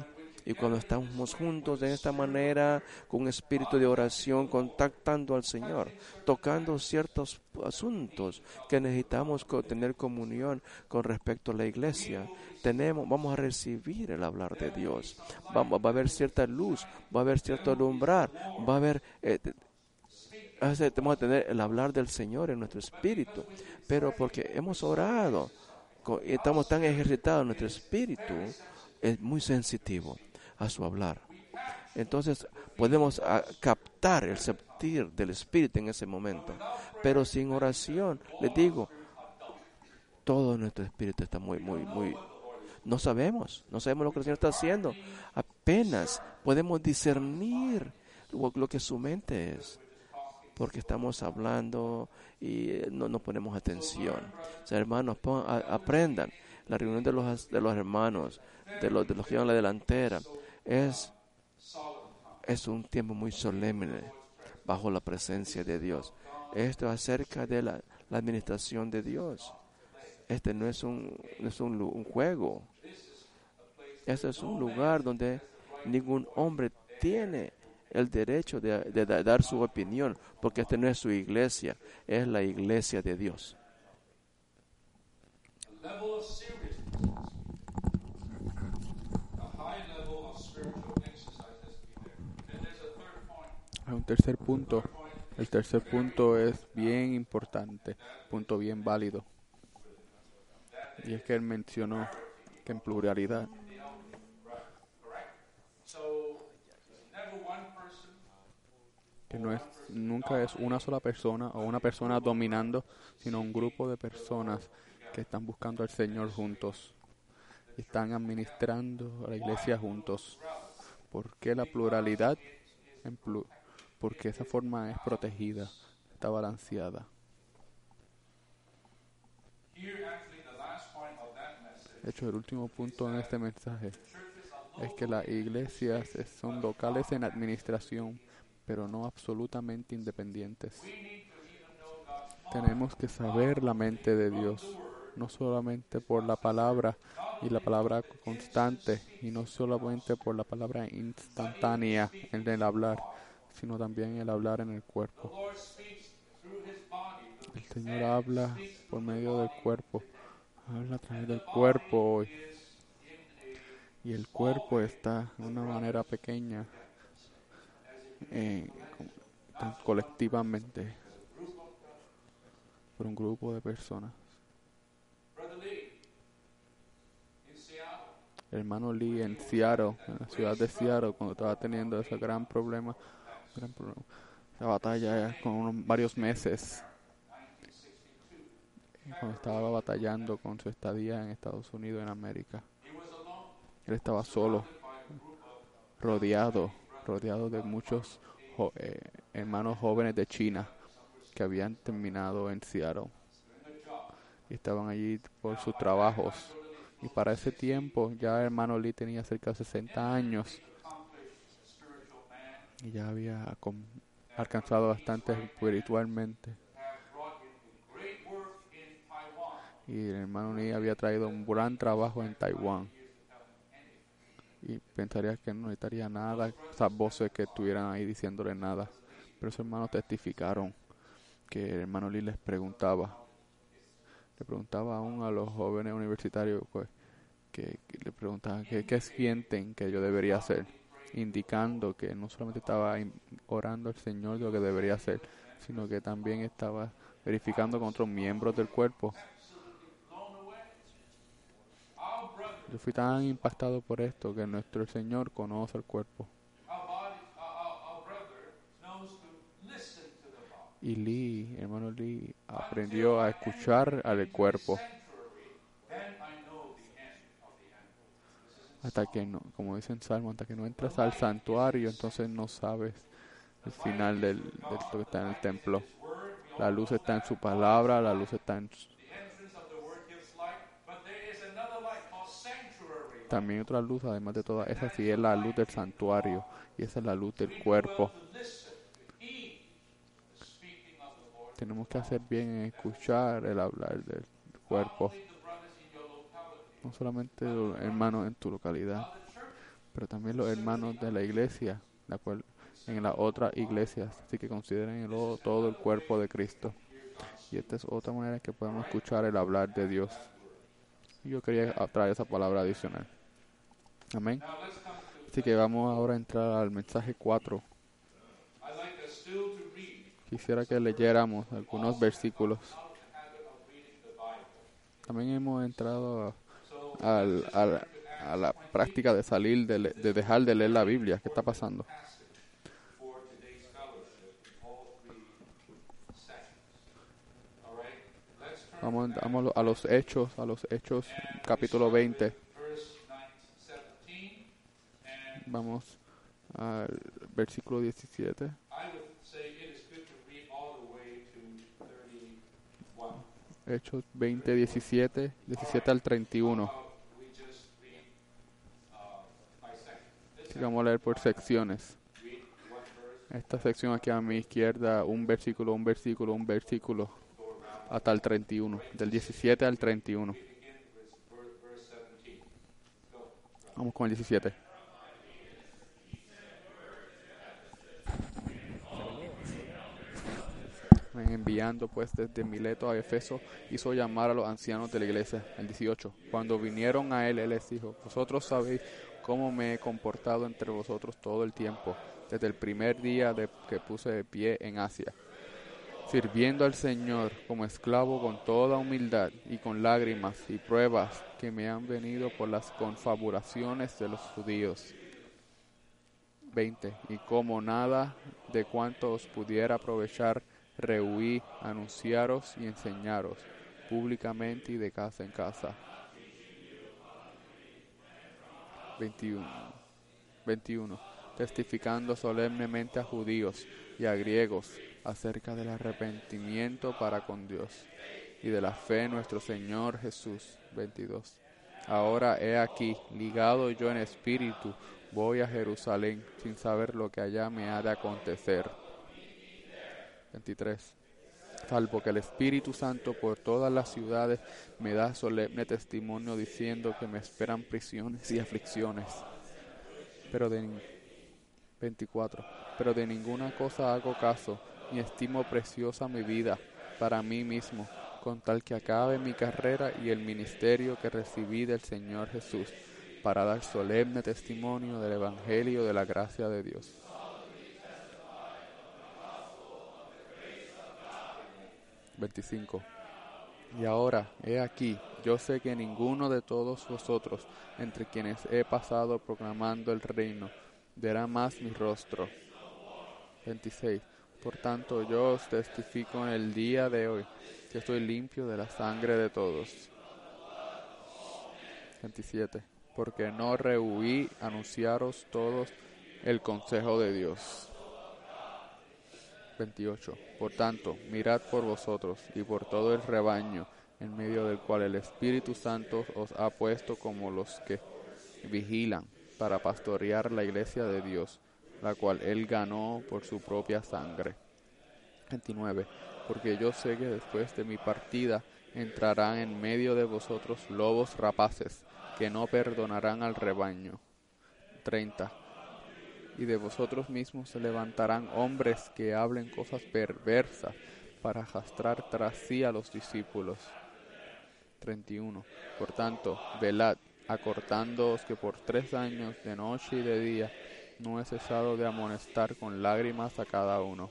A: Y cuando estamos juntos de esta manera, con un espíritu de oración, contactando al Señor, tocando ciertos asuntos que necesitamos tener comunión con respecto a la iglesia, tenemos, vamos a recibir el hablar de Dios. Vamos, va a haber cierta luz, va a haber cierto alumbrar, va a haber... Eh, Tenemos que tener el hablar del Señor en nuestro espíritu, pero porque hemos orado y estamos tan ejercitados, nuestro espíritu es muy sensitivo a su hablar. Entonces podemos a, captar el sentir del espíritu en ese momento, pero sin oración, les digo, todo nuestro espíritu está muy, muy, muy... No sabemos, no sabemos lo que el Señor está haciendo. Apenas podemos discernir lo, lo que su mente es, porque estamos hablando y no nos ponemos atención. O sea, hermanos, pon, a, aprendan. La reunión de los, de los hermanos, de los, de los que llevan la delantera, es, es un tiempo muy solemne bajo la presencia de Dios. Esto es acerca de la, la administración de Dios. Este no es un, no es un, un juego. Este es un lugar donde ningún hombre tiene el derecho de, de, de dar su opinión, porque esta no es su iglesia, es la iglesia de Dios.
B: Hay un tercer punto. El tercer punto es bien importante, punto bien válido. Y es que él mencionó que en pluralidad. Que no es, nunca es una sola persona o una persona dominando, sino un grupo de personas que están buscando al Señor juntos y están administrando a la iglesia juntos. ¿Por qué la pluralidad? En plu- porque esa forma es protegida, está balanceada. De hecho, el último punto en este mensaje es que las iglesias son locales en administración, pero no absolutamente independientes. Tenemos que saber la mente de Dios, no solamente por la palabra y la palabra constante, y no solamente por la palabra instantánea en el hablar, sino también el hablar en el cuerpo. El Señor habla por medio del cuerpo, habla a través del cuerpo, y, y el cuerpo está de una manera pequeña, eh, colectivamente, por un grupo de personas. El hermano Lee en Seattle, en la ciudad de Seattle, cuando estaba teniendo ese gran problema, gran problema esa batalla con unos, varios meses, cuando estaba batallando con su estadía en Estados Unidos, en América. Él estaba solo, rodeado, rodeado de muchos jo- eh, hermanos jóvenes de China que habían terminado en Seattle y estaban allí por sus trabajos. Y para ese tiempo ya el hermano Lee tenía cerca de sesenta años y ya había com- alcanzado bastante espiritualmente. Y el hermano Lee había traído un gran trabajo en Taiwán. Y pensaría que no necesitaría nada, esas voces que estuvieran ahí diciéndole nada. Pero esos hermanos testificaron que el hermano Lee les preguntaba, le preguntaba aún a los jóvenes universitarios, pues, que, que le preguntaban qué, qué sienten que yo debería hacer, indicando que no solamente estaba orando al Señor de lo que debería hacer, sino que también estaba verificando con otros miembros del cuerpo. Yo fui tan impactado por esto que nuestro Señor conoce el cuerpo. Y Lee, hermano Lee, aprendió a escuchar al cuerpo. Hasta que no, como dice en Salmo, hasta que no entras al santuario, entonces no sabes el final del, de lo que está en el templo. La luz está en su palabra, la luz está en su... También otra luz, además de todas esas, sí es la luz del santuario, y esa es la luz del cuerpo. Tenemos que hacer bien en escuchar el hablar del cuerpo. No solamente hermanos en tu localidad, pero también los hermanos de la iglesia, la cual, en las otras iglesias, así que consideren el, todo el cuerpo de Cristo. Y esta es otra manera que podemos escuchar el hablar de Dios. Y yo quería traer esa palabra adicional. Amén. Así que vamos ahora a entrar al mensaje cuatro. Quisiera que leyéramos algunos versículos. También hemos entrado a, al, al, a la práctica de salir, de, de dejar de leer la Biblia. ¿Qué está pasando? Vamos, vamos a los Hechos, a los Hechos, capítulo veinte. Vamos al versículo diecisiete. Hechos veinte, diecisiete, diecisiete al treinta y uno. Así que vamos a leer por secciones. Esta sección aquí a mi izquierda, un versículo, un versículo, un versículo, hasta el treinta y uno, del diecisiete al treinta y uno. Vamos con el diecisiete. Enviando pues desde Mileto a Efeso, hizo llamar a los ancianos de la iglesia. El dieciocho. Cuando vinieron a él, él les dijo: vosotros sabéis cómo me he comportado entre vosotros todo el tiempo, desde el primer día de que puse de pie en Asia, sirviendo al Señor como esclavo con toda humildad y con lágrimas y pruebas que me han venido por las confabulaciones de los judíos. veinte. Y como nada de cuanto os pudiera aprovechar, rehuí anunciaros y enseñaros públicamente y de casa en casa. veintiuno. veintiuno. Testificando solemnemente a judíos y a griegos acerca del arrepentimiento para con Dios y de la fe en nuestro Señor Jesús. veintidós. Ahora he aquí, ligado yo en espíritu, voy a Jerusalén sin saber lo que allá me ha de acontecer. veintitrés. Salvo que el Espíritu Santo por todas las ciudades me da solemne testimonio diciendo que me esperan prisiones y aflicciones. Pero de veinticuatro. Pero de ninguna cosa hago caso, ni estimo preciosa mi vida para mí mismo, con tal que acabe mi carrera y el ministerio que recibí del Señor Jesús, para dar solemne testimonio del Evangelio de la gracia de Dios. veinticinco. Y ahora, he aquí, yo sé que ninguno de todos vosotros, entre quienes he pasado proclamando el reino, verá más mi rostro. veintiséis. Por tanto, yo os testifico en el día de hoy que estoy limpio de la sangre de todos. veintisiete. Porque no rehuí anunciaros todos el consejo de Dios. veintiocho. Por tanto, mirad por vosotros y por todo el rebaño en medio del cual el Espíritu Santo os ha puesto como los que vigilan para pastorear la iglesia de Dios, la cual él ganó por su propia sangre. veintinueve. Porque yo sé que después de mi partida entrarán en medio de vosotros lobos rapaces, que no perdonarán al rebaño. treinta. Y de vosotros mismos se levantarán hombres que hablen cosas perversas para arrastrar tras sí a los discípulos. treinta y uno. Por tanto, velad, acortándoos que por tres años, de noche y de día, no he cesado de amonestar con lágrimas a cada uno.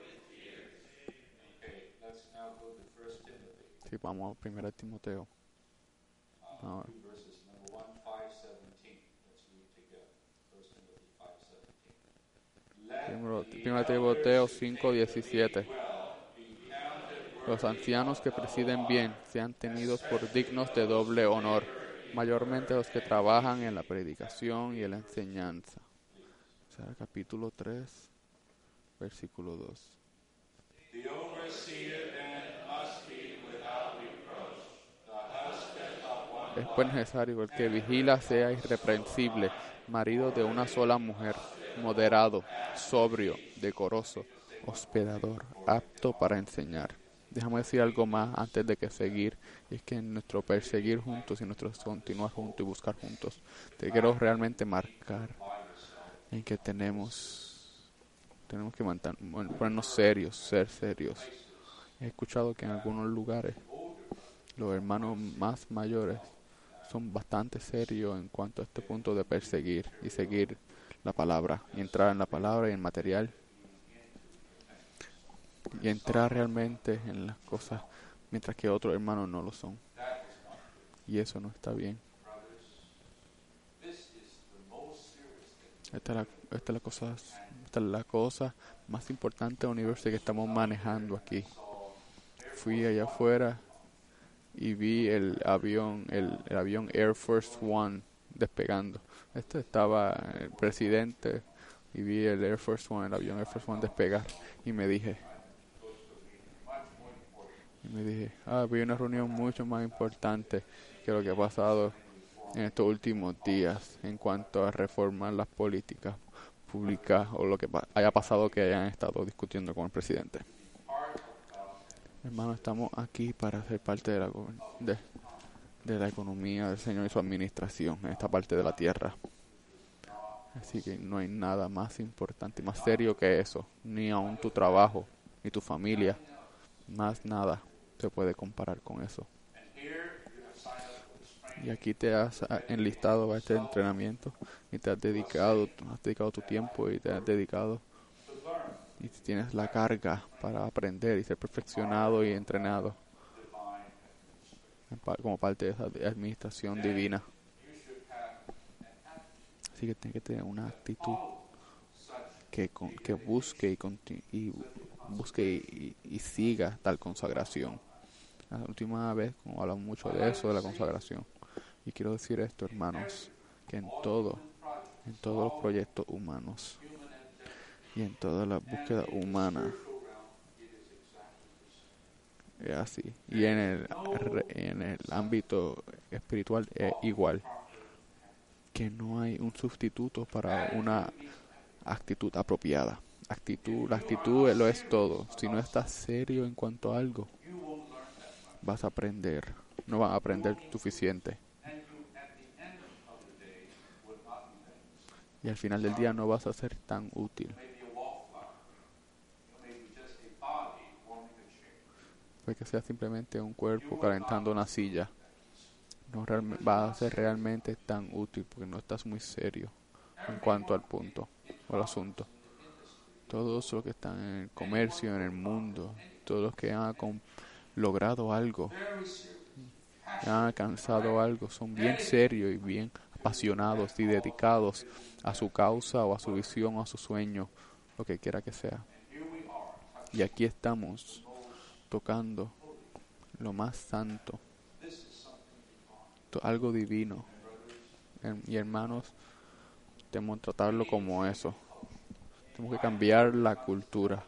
B: Sí, vamos a primera Timoteo. Ahora. Primera Timoteo cinco, diecisiete. Los ancianos que presiden bien sean tenidos por dignos de doble honor, mayormente los que trabajan en la predicación y en la enseñanza. O sea, capítulo tres, versículo dos. Es pues necesario que el que vigila sea irreprensible, marido de una sola mujer, moderado, sobrio, decoroso, hospedador, apto para enseñar, déjame decir algo más antes de que seguir, y es que en nuestro perseguir juntos y nuestro continuar juntos y buscar juntos, te quiero realmente marcar en que tenemos, tenemos que mantener, bueno, ponernos serios, ser serios. He escuchado que en algunos lugares los hermanos más mayores son bastante serios en cuanto a este punto de perseguir y seguir la palabra, y entrar en la palabra y en material, y entrar realmente en las cosas, mientras que otros hermanos no lo son. Y eso no está bien. Esta es la, esta es la cosa, esta es la cosa más importante del universo que estamos manejando aquí. Fui allá afuera y vi el avión, el, el avión Air Force One despegando. Este estaba el presidente y vi el Air Force One, el avión Air Force One despegar, y me dije, y me dije, ah, vi una reunión mucho más importante que lo que ha pasado en estos últimos días en cuanto a reformar las políticas públicas o lo que pa- haya pasado que hayan estado discutiendo con el presidente. Hermano, estamos aquí para ser parte de la, gobern- de, de la economía del Señor y su administración en esta parte de la tierra. Así que no hay nada más importante y más serio que eso, ni aun tu trabajo, ni tu familia, más nada se puede comparar con eso. Y aquí te has ah, enlistado a este entrenamiento y te has dedicado, has dedicado tu tiempo y te has dedicado y tienes la carga para aprender y ser perfeccionado y entrenado en pa- como parte de esa administración divina. Así que tienes que tener una actitud que, con- que busque y, conti- y busque y, y- y siga tal consagración. La última vez como hablamos mucho de eso, de la consagración. Y quiero decir esto, hermanos, que en todo, en todos los proyectos humanos y en toda la búsqueda humana es así. Y en el, re- en el ámbito espiritual es igual. Que no hay un sustituto para una actitud apropiada. Actitud, la actitud lo es todo. Si no estás serio en cuanto a algo, vas a aprender. No vas a aprender suficiente. Y al final del día no vas a ser tan útil. Puede que sea simplemente un cuerpo calentando una silla. No realme- va a ser realmente tan útil porque no estás muy serio en cuanto al punto o al asunto. Todos los que están en el comercio, en el mundo, todos los que han acom- logrado algo, han alcanzado algo, son bien serios y bien apasionados y dedicados a su causa o a su visión o a su sueño, lo que quiera que sea. Y aquí estamos tocando lo más santo, to- algo divino. Her- Y hermanos, tenemos que tratarlo como eso. Tenemos que cambiar la cultura,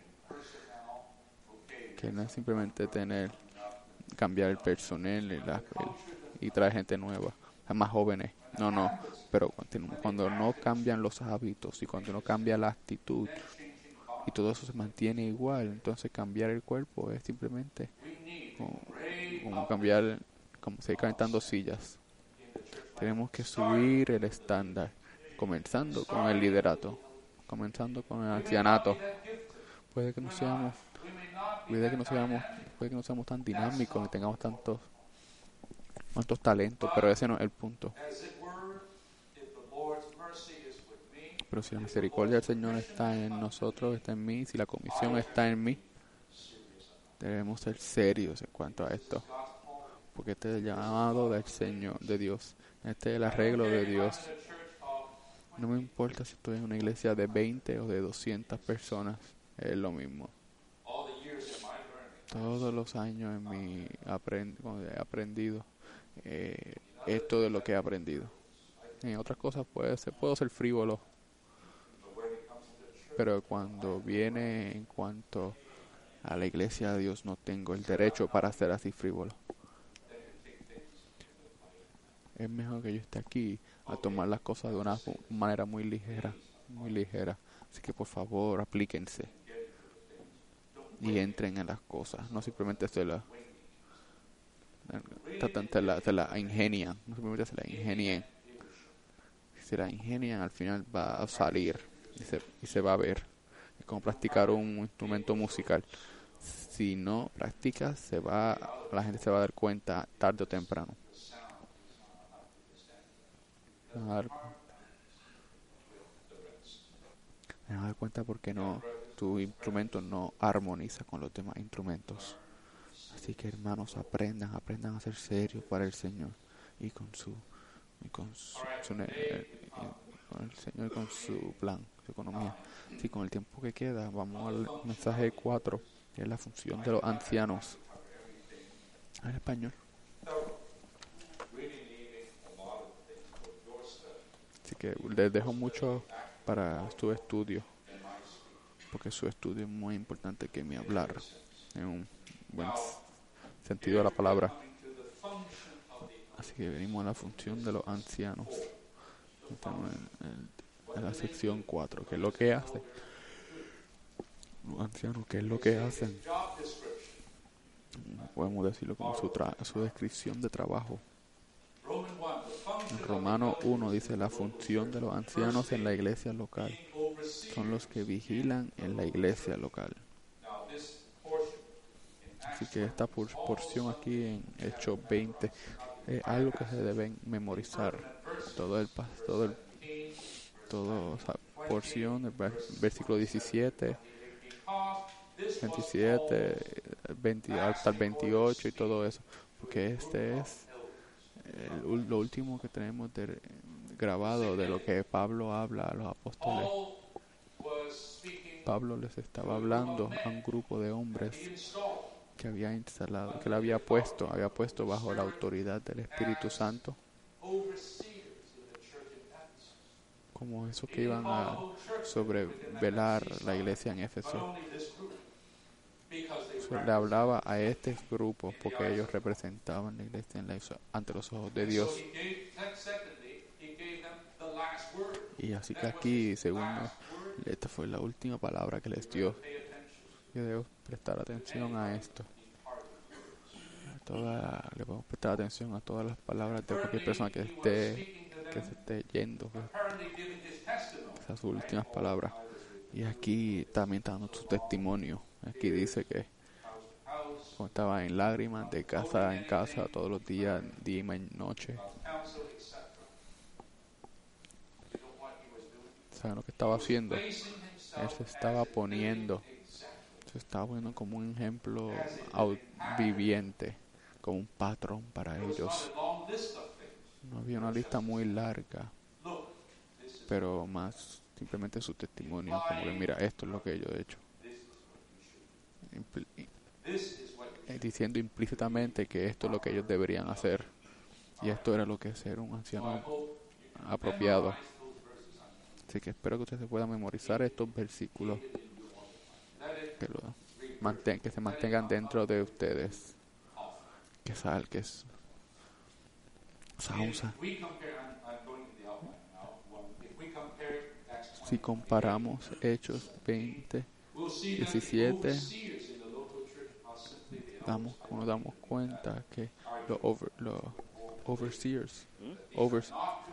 B: que no es simplemente tener, cambiar el personal y, la, el- y traer gente nueva, más jóvenes. No, no. Pero cuando, cuando no cambian los hábitos y cuando no cambia la actitud y todo eso se mantiene igual, entonces cambiar el cuerpo es simplemente como, como cambiar, como seguir calentando sillas. Tenemos que subir el estándar, comenzando con el liderato, comenzando con el ancianato. Puede que no seamos, puede que no seamos, puede que no seamos tan dinámicos ni tengamos tantos, tantos talentos, pero ese no es el punto. Pero si la misericordia del Señor está en nosotros, está en mí, si la comisión está en mí, debemos ser serios en cuanto a esto. Porque este es el llamado del Señor, de Dios. Este es el arreglo de Dios. No me importa si estoy en una iglesia de veinte o de doscientas personas, es lo mismo. Todos los años en mi aprend cuando he aprendido, eh, esto de lo que he aprendido. En otras cosas puede ser, puedo ser frívolo, pero cuando viene en cuanto a la iglesia de Dios no tengo el derecho para ser así frívolo. Es mejor que yo esté aquí a tomar las cosas de una manera muy ligera, muy ligera. Así que por favor, aplíquense. y entren en las cosas, no simplemente se la tratan, se la, se la ingenian, no simplemente se la ingenien. Si se la ingenian, al final va a salir y se, y se va a ver. Es como practicar un instrumento musical. Si no practicas, se va, la gente se va a dar cuenta tarde o temprano. Se van a dar, se van a dar cuenta porque no, tu instrumento no armoniza con los demás instrumentos. Así que hermanos, aprendan, aprendan a ser serios para el Señor y con su, y con su, su eh, con el Señor y con su plan, su economía. Así con el tiempo que queda, vamos al mensaje cuatro, que es la función de los ancianos. En español. Así que les dejo mucho para su estudio, porque su estudio es muy importante que mi hablar en un buen sentido de la palabra. Así que venimos a la función de los ancianos. Estamos en, en, en la sección cuatro, que es lo que hacen. Los ancianos, ¿qué es lo que hacen? Podemos decirlo como su, tra- su descripción de trabajo. En Romanos uno dice: la función de los ancianos en la iglesia local son los que vigilan en la iglesia local. Así que esta por- porción aquí en Hechos veinte es algo que se deben memorizar. Todo el todo el todo esa porción del versículo diecisiete, veintisiete, veinte hasta el veintiocho y todo eso, porque este es el, lo último que tenemos de, grabado de lo que Pablo habla a los apóstoles. Pablo les estaba hablando a un grupo de hombres que había instalado, que le había puesto, había puesto bajo la autoridad del Espíritu Santo, como esos que iban a sobrevelar la iglesia en Éfeso. So, le hablaba a este grupo porque ellos representaban la iglesia en la, ante los ojos de Dios. Y así que aquí, segundo, esta fue la última palabra que les dio. Yo debo prestar atención a esto. A toda, le podemos prestar atención a todas las palabras de cualquier persona que esté, que se esté yendo. Que esas sus últimas palabras. Y aquí también está dando su testimonio. Aquí dice que como estaba en lágrimas, de casa en casa, todos los días, día y noche. ¿Saben lo que estaba haciendo? Él se estaba poniendo, se estaba poniendo como un ejemplo viviente, como un patrón para ellos. No había una lista muy larga, pero más simplemente su testimonio, como que mira, esto es lo que yo he hecho. Impl- diciendo implícitamente que esto es lo que ellos deberían hacer, y esto era lo que es ser un anciano apropiado. Así que espero que ustedes se puedan memorizar estos versículos, que, lo manten, que se mantengan dentro de ustedes, que sal, que es sausa. Si comparamos Hechos veinte, diecisiete, damos, nos damos cuenta que los over, los overseers, overs,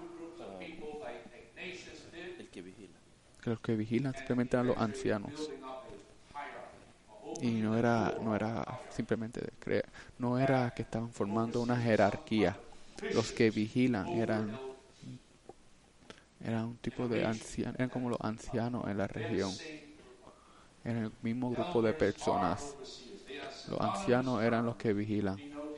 A: El que vigila.
B: que los que vigilan simplemente eran los ancianos. Y no era, no era simplemente de creer, no era que estaban formando una jerarquía. Los que vigilan eran, eran un tipo de ancianos, eran como los ancianos en la región. Eran el mismo grupo de personas. Los ancianos eran los que vigilan.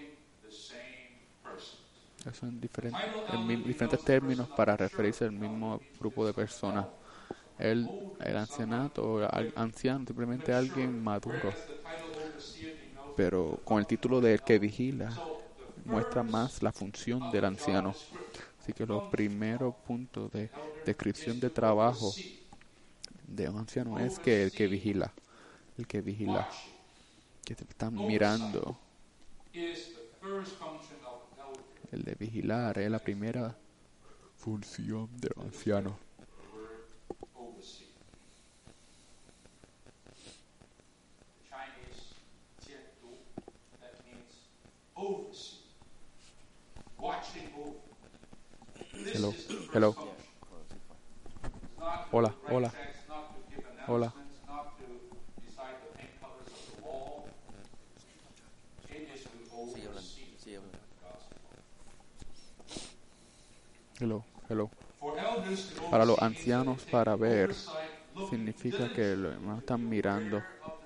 B: Eso en, diferentes, en diferentes términos para referirse al mismo grupo de personas. El, el ancianato o el anciano, simplemente alguien maduro. Pero con el título de el que vigila, muestra más la función del anciano. Así que los primeros puntos de descripción de trabajo de un anciano es que el que vigila, el que vigila, que te están mirando. El de vigilar es la primera función del anciano. Hello. Hola, hola, hola.
A: Sigue hablando, sigue hablando.
B: Hello, hello. Para los ancianos, para ver, significa que los hermanos están mirando.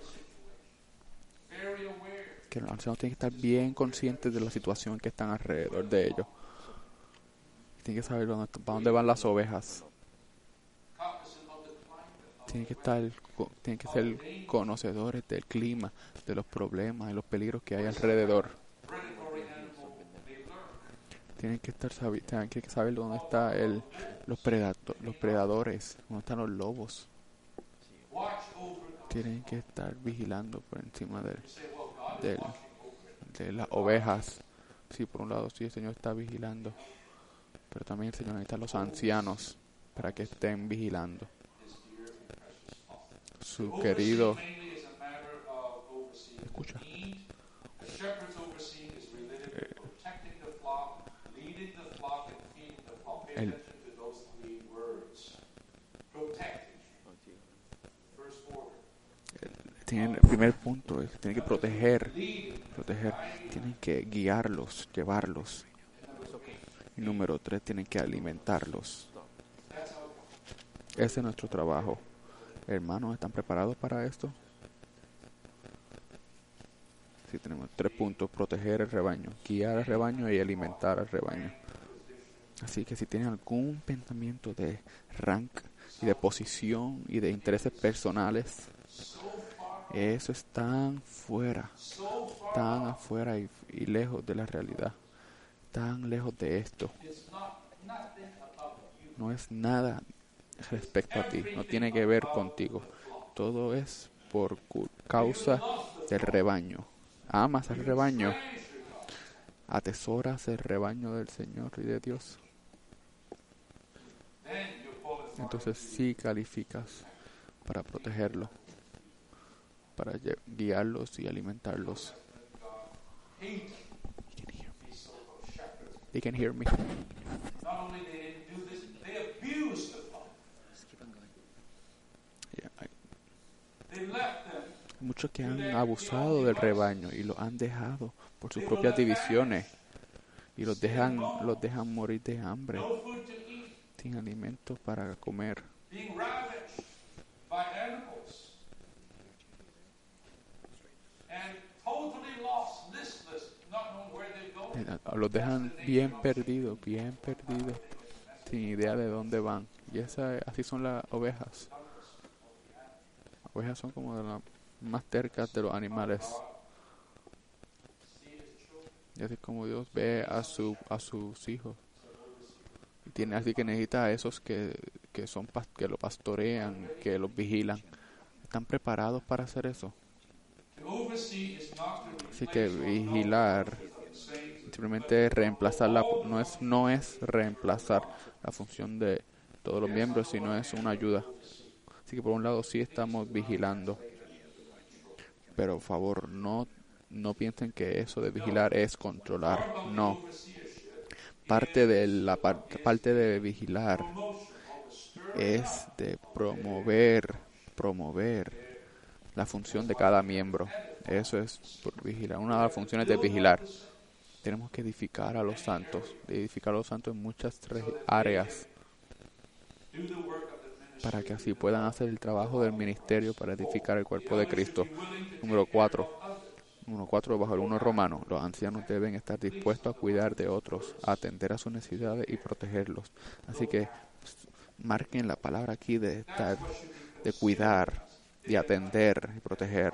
B: Que los ancianos tienen que estar bien conscientes de la situación que están alrededor de ellos. Tienen que saber dónde, para dónde van las ovejas. Tienen que estar, tienen que ser conocedores del clima, de los problemas y los peligros que hay alrededor. Tienen que estar tienen que saber dónde están el, los, predato, los predadores, dónde están los lobos. Tienen que estar vigilando por encima del, del, de las ovejas. Sí, por un lado sí, el Señor está vigilando, pero también el Señor necesita a los ancianos para que estén vigilando. Su querido, escucha, el, tienen el primer punto es que tienen que proteger, proteger, tienen que guiarlos, llevarlos. Y número tres, tienen que alimentarlos. Ese es nuestro trabajo. Hermanos, ¿están preparados para esto? Sí, tenemos tres puntos: proteger el rebaño, guiar al rebaño y alimentar al rebaño. Así que si tienen algún pensamiento de rank y de posición y de intereses personales, eso es tan fuera, tan afuera y, y lejos de la realidad, tan lejos de esto. No es nada respecto a ti, no tiene que ver contigo. Todo es por causa del rebaño. Amas al rebaño, atesoras el rebaño del Señor y de Dios. Entonces sí calificas para protegerlo, para guiarlos y alimentarlos. They can hear me. Yeah, I... Muchos que han abusado del rebaño y lo han dejado por sus propias divisiones y los dejan, los dejan morir de hambre, sin alimentos para comer. Los dejan bien perdidos, bien perdidos, sin idea de dónde van. Y esa, así son las ovejas. Las ovejas son como de las más tercas de los animales. Y así es como Dios ve a su a sus hijos. Y tiene, así que necesita a esos que, que son que lo pastorean, que los vigilan. ¿Están preparados para hacer eso? Así que vigilar simplemente reemplazar la, no es no es reemplazar la función de todos los miembros, sino es una ayuda. Así que por un lado sí estamos vigilando, pero por favor no no piensen que eso de vigilar es controlar. No. Parte de la parte, parte de vigilar es de promover promover la función de cada miembro. Eso es por vigilar. Una de las funciones de vigilar. Tenemos que edificar a los santos, edificar a los santos en muchas áreas, para que así puedan hacer el trabajo del ministerio para edificar el cuerpo de Cristo. Número cuatro. Número cuatro, bajo el uno romano, los ancianos deben estar dispuestos a cuidar de otros, a atender a sus necesidades y protegerlos. Así que pues, marquen la palabra aquí de estar, de cuidar, de atender y proteger.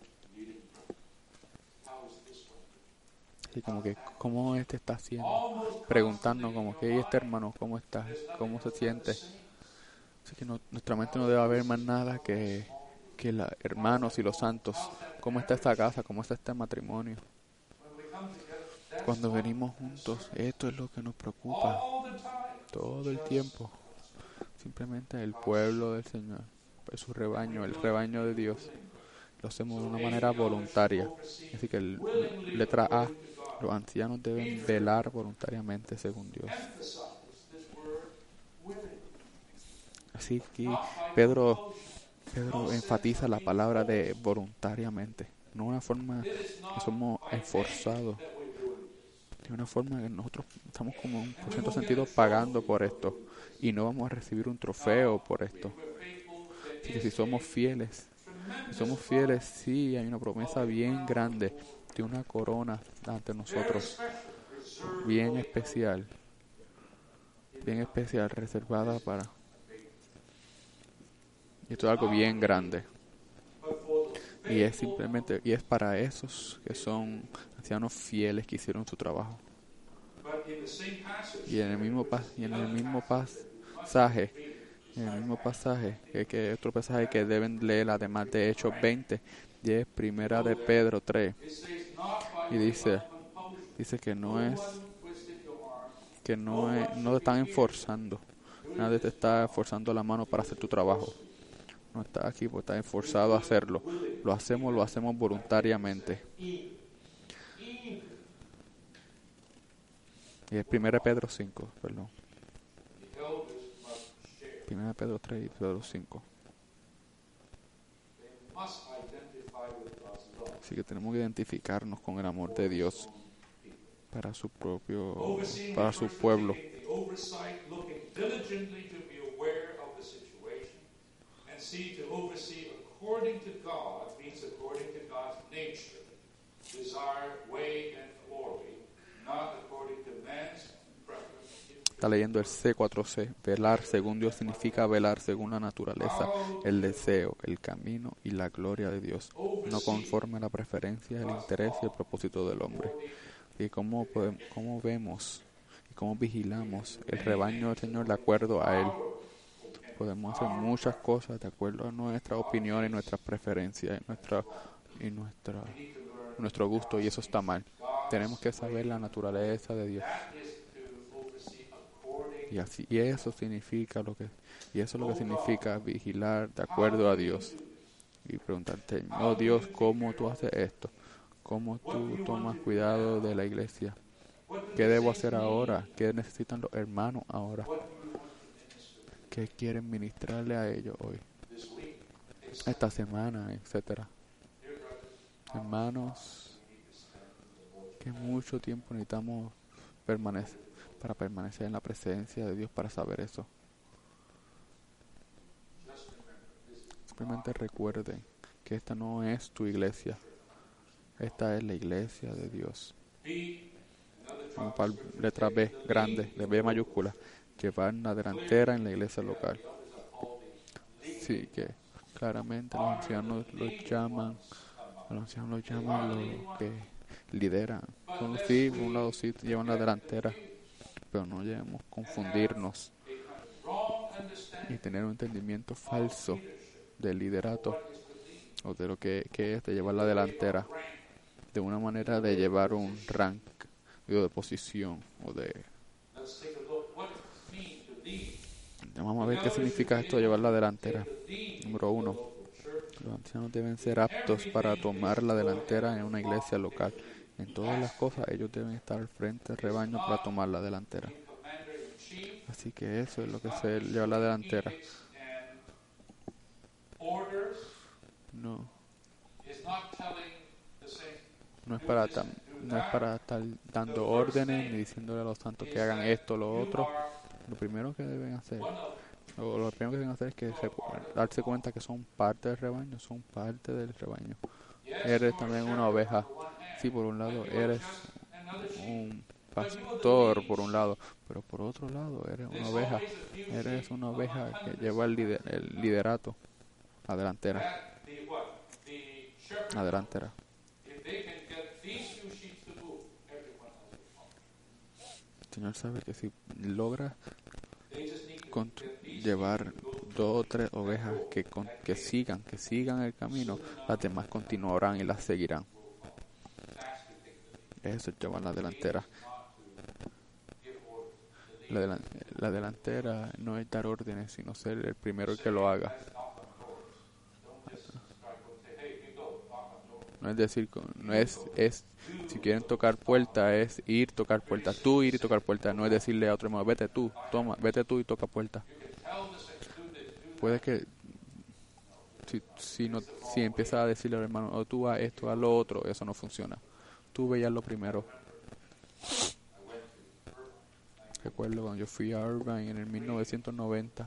B: Y como que, ¿cómo este está haciendo? Preguntando como que, ¿y este hermano cómo está? ¿Cómo se siente? Así que no, nuestra mente no debe haber más nada que, que los hermanos y los santos. ¿Cómo está esta casa? ¿Cómo está este matrimonio? Cuando venimos juntos, esto es lo que nos preocupa. Todo el tiempo. Simplemente el pueblo del Señor, su rebaño, el rebaño de Dios. Lo hacemos de una manera voluntaria. Así que el, letra A, los ancianos deben velar voluntariamente según Dios. Así que Pedro, Pedro enfatiza la palabra de voluntariamente, no una forma que somos esforzados, de una forma que nosotros estamos como en un cierto sentido pagando por esto y no vamos a recibir un trofeo por esto. Así que si somos fieles, si somos fieles, sí hay una promesa bien grande de una corona ante nosotros, bien especial, bien especial, reservada para... Y esto es algo bien grande. Y es simplemente, y es para esos que son ancianos fieles que hicieron su trabajo. Y en el mismo pas, y en el mismo pasaje, en el mismo pasaje, que, que otro pasaje que deben leer además de Hechos veinte, y es Primera de Pedro tres. Y dice, dice que no es, que no es, no te están esforzando. Nadie te está esforzando la mano para hacer tu trabajo. No está aquí porque está esforzado a hacerlo. Lo hacemos, lo hacemos voluntariamente. Y es Primera de Pedro cinco, perdón. Primera de Pedro tres y Pedro cinco. Así que tenemos que identificarnos con el amor de Dios para su propio, para su pueblo. See to oversee according to God means according to God's nature, desire, way, and glory, not according to man's preference. Está leyendo el C cuatro C. Velar según Dios significa velar según la naturaleza, el deseo, el camino y la gloria de Dios, no conforme a la preferencia, el interés y el propósito del hombre. Y cómo, podemos, cómo vemos y cómo vigilamos el rebaño del Señor de acuerdo a Él. Podemos hacer muchas cosas de acuerdo a nuestras opiniones, nuestras preferencias, nuestra, y nuestra, nuestro gusto, y eso está mal. Tenemos que saber la naturaleza de Dios. Y así, y eso significa lo que, y eso es lo que significa vigilar de acuerdo a Dios. Y preguntarte, oh Dios, ¿cómo tú haces esto? ¿Cómo tú tomas cuidado de la iglesia? ¿Qué debo hacer ahora? ¿Qué necesitan los hermanos ahora? ¿Qué quieren ministrarle a ellos hoy, esta semana, etcétera? Hermanos, que mucho tiempo necesitamos permanecer para permanecer en la presencia de Dios para saber eso. Simplemente recuerden que esta no es tu iglesia, esta es la iglesia de Dios. Como para letra B grande, de B mayúscula. Llevar la delantera en la iglesia local. Sí, que claramente los ancianos los llaman, los ancianos los llaman los que lideran. Son, sí, por un lado sí llevan la delantera, pero no debemos confundirnos y tener un entendimiento falso del liderato o de lo que, que es de llevar la delantera, de una manera de llevar un rank o de posición o de... Vamos a ver qué significa esto de llevar la delantera. Número uno, los ancianos deben ser aptos para tomar la delantera en una iglesia local. En todas las cosas ellos deben estar al frente del rebaño para tomar la delantera. Así que eso es lo que se lleva la delantera. No. No es para tam, no es para estar dando órdenes ni diciéndole a los santos que hagan esto o lo otro. Lo primero que deben hacer, o lo primero que deben hacer es que se, darse cuenta que son parte del rebaño, son parte del rebaño. Eres también una oveja. Sí, por un lado eres un pastor, por un lado, pero por otro lado eres una oveja. Eres una oveja que lleva el, lider, el liderato, la delantera. La delantera. El Señor sabe que si logra llevar dos o tres ovejas que, con, que sigan, que sigan el camino, las demás continuarán y las seguirán. Eso es llevar la delantera. La, delan, la delantera no es dar órdenes, sino ser el primero que lo haga. No es decir, no es, es si quieren tocar puerta, es ir, tocar puerta. Tú ir y tocar puerta. No es decirle a otro hermano, vete tú, toma, vete tú y toca puerta. puede que si, si, no, si empiezas a decirle al hermano, oh, tú haz esto, haz lo otro, eso no funciona. Tú veías lo primero. Recuerdo cuando yo fui a Irvine en el mil novecientos noventa.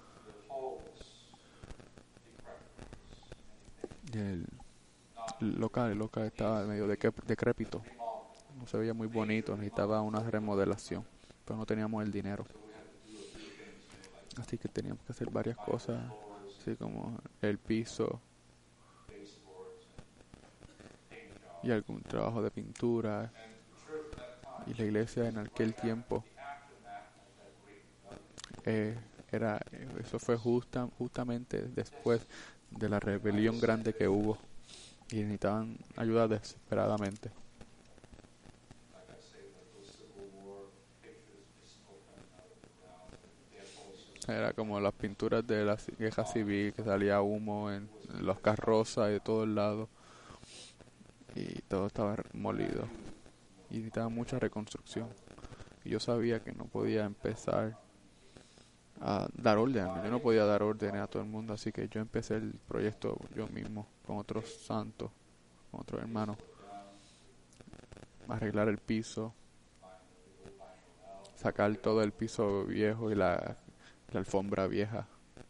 B: Y el local, el local estaba medio decrépito. No se veía muy bonito, necesitaba una remodelación, pero no teníamos el dinero. Así que teníamos que hacer varias cosas, así como el piso y algún trabajo de pintura. Y la iglesia en aquel tiempo eh, era eso fue justa, justamente después de la rebelión grande que hubo y necesitaban ayuda desesperadamente. Era como las pinturas de la guerra civil, que salía humo en, en las carrozas y de todos lados y todo estaba molido y necesitaba mucha reconstrucción. Y yo sabía que no podía empezar a dar órdenes, yo no podía dar órdenes a todo el mundo, así que yo empecé el proyecto yo mismo, con otros santos, con otros hermanos, arreglar el piso, sacar todo el piso viejo y la, la alfombra vieja.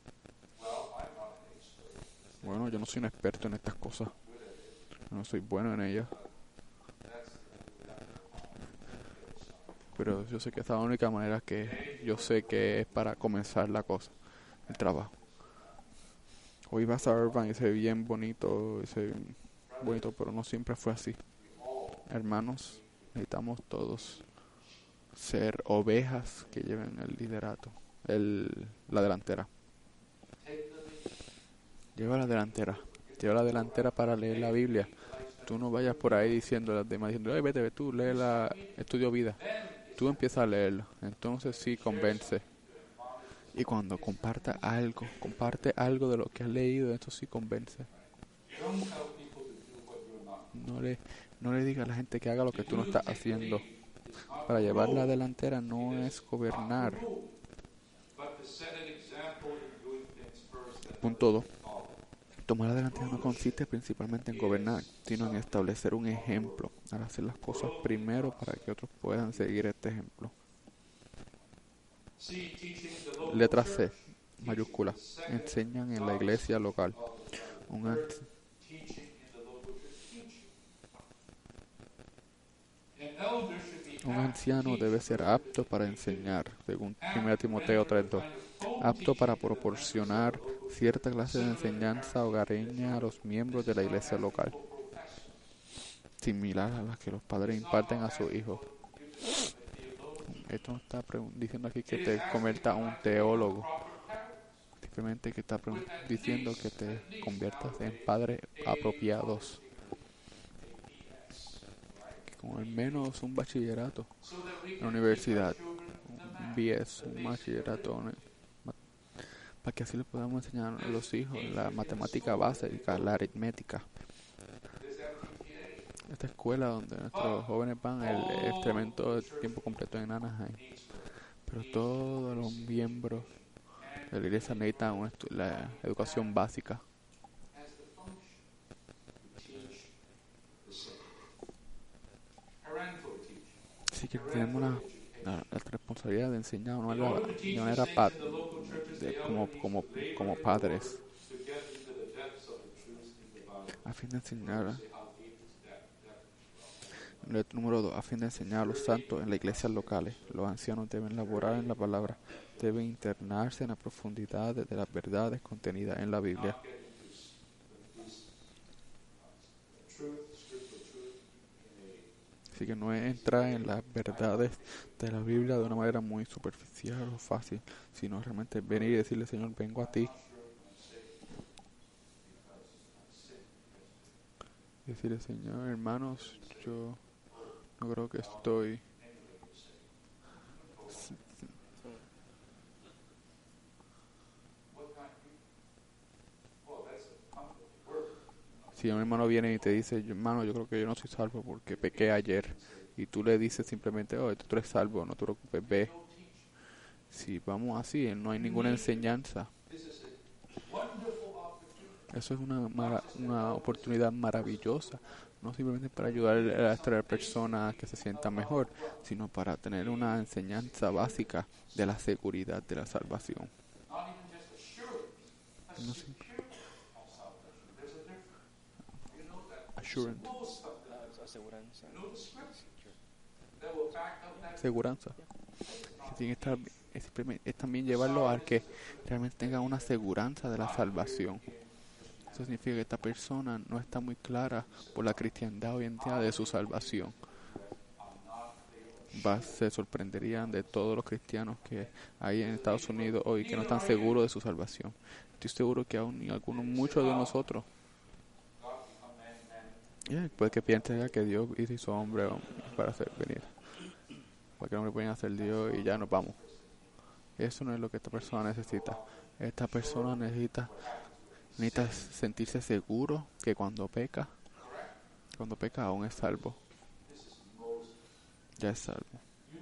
B: Bueno, yo no soy un experto en estas cosas, no soy bueno en ellas, pero yo sé que esta es la única manera que yo sé que es para comenzar la cosa, el trabajo. Hoy vas a Irvine y se ve bien bonito, se ve bonito, pero no siempre fue así. Hermanos, necesitamos todos ser ovejas que lleven el liderato, el, la delantera. Lleva la delantera, lleva la delantera para leer la Biblia. Tú no vayas por ahí diciendo a los demás, diciendo, hey, vete, vete tú, lee la Estudio Vida. Tú empiezas a leerlo, entonces sí convence. Y cuando comparta algo, comparte algo de lo que has leído, esto sí convence. No le, no le digas a la gente que haga lo que tú no estás haciendo. Para llevar la delantera no es gobernar. Punto dos. Tomar la delantera no consiste principalmente en gobernar, sino en establecer un ejemplo, al hacer las cosas primero para que otros puedan seguir este ejemplo. Letra C, mayúscula. Enseñan en la iglesia local. Un, an- un anciano debe ser apto para enseñar, según primero Timoteo tres dos. Apto para proporcionar cierta clase de enseñanza hogareña a los miembros de la iglesia local, similar a las que los padres imparten a sus hijos. Esto no está diciendo aquí que te conviertas a un teólogo, simplemente que está diciendo que te conviertas en padres apropiados, con al menos un bachillerato en la universidad, un B S, un bachillerato, para que así le podamos enseñar a los hijos la matemática básica, la aritmética. Esta escuela donde nuestros jóvenes van, el experimento de tiempo completo en Anaheim, pero todos los miembros de la iglesia necesitan una la educación básica. Así que tenemos la, la, la responsabilidad de enseñar de una manera, de manera pa, de, como, como, como padres, a fin de enseñar. Número dos. A fin de enseñar a los santos en las iglesias locales. Los ancianos deben laborar en la palabra, deben internarse en la profundidad de las verdades contenidas en la Biblia. Así que no es entrar en las verdades de la Biblia de una manera muy superficial o fácil, sino realmente venir y decirle, Señor, vengo a ti. Y decirle, Señor, hermanos, yo no creo que estoy... Si un hermano viene y te dice, hermano, yo creo que yo no soy salvo porque pequé ayer, y tú le dices simplemente, oh, tú eres salvo, no te preocupes, ve. Si vamos así, no hay ninguna enseñanza. Eso es una, mara- una oportunidad maravillosa, no simplemente para ayudar a extraer personas que se sientan mejor, sino para tener una enseñanza básica de la seguridad de la salvación. No sé, assurance,
A: Aseguranza.
B: seguranza. Que tiene que estar, es, simplemente- es también llevarlo a que realmente tengan una aseguranza de la salvación. Eso significa que esta persona no está muy clara por la cristiandad hoy en día de su salvación. Va, se sorprenderían de todos los cristianos que hay en Estados Unidos hoy que no están seguros de su salvación. Estoy seguro que aún algunos, muchos de nosotros, yeah, puede que piensen que Dios hizo hombre para hacer venir, para que el hombre pueda ser Dios y ya nos vamos. Eso no es lo que esta persona necesita. Esta persona necesita, necesita sentirse seguro que cuando peca, cuando peca aún es salvo. Ya es salvo.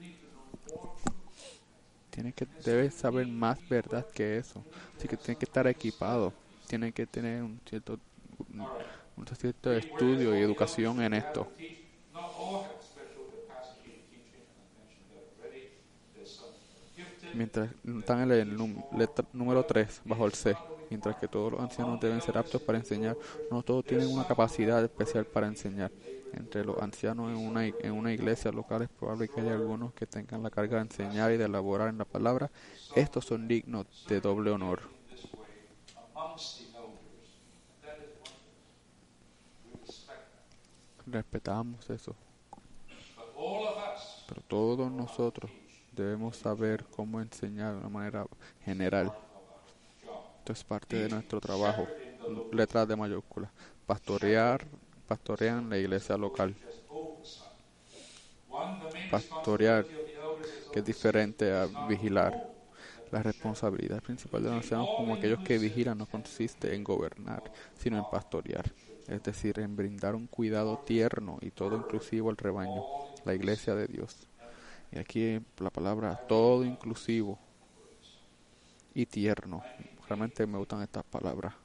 B: Tiene que, debe saber más verdad que eso. Así que tiene que estar equipado. Tiene que tener un cierto, un, un cierto estudio y educación en esto. Mientras están en el num- letra- número tres, bajo el C. Mientras que todos los ancianos deben ser aptos para enseñar, no todos tienen una capacidad especial para enseñar. Entre los ancianos en una, en una iglesia local es probable que haya algunos que tengan la carga de enseñar y de elaborar en la palabra. Estos son dignos de doble honor. Respetamos eso. Pero todos nosotros debemos saber cómo enseñar de una manera general. Esto es parte de nuestro trabajo. Letras de mayúsculas. Pastorear, pastorean la iglesia local. Pastorear, que es diferente a vigilar. La responsabilidad principal de los ancianos como aquellos que vigilan no consiste en gobernar, sino en pastorear. Es decir, en brindar un cuidado tierno y todo inclusivo al rebaño, la iglesia de Dios. Y aquí la palabra todo inclusivo y tierno. Realmente me gustan estas palabras.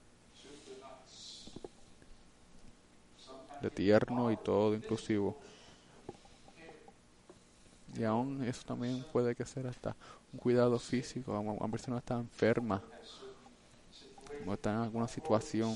B: De tierno y todo inclusivo. Y aún eso también puede que sea hasta un cuidado físico. Una persona está enferma o está en alguna situación.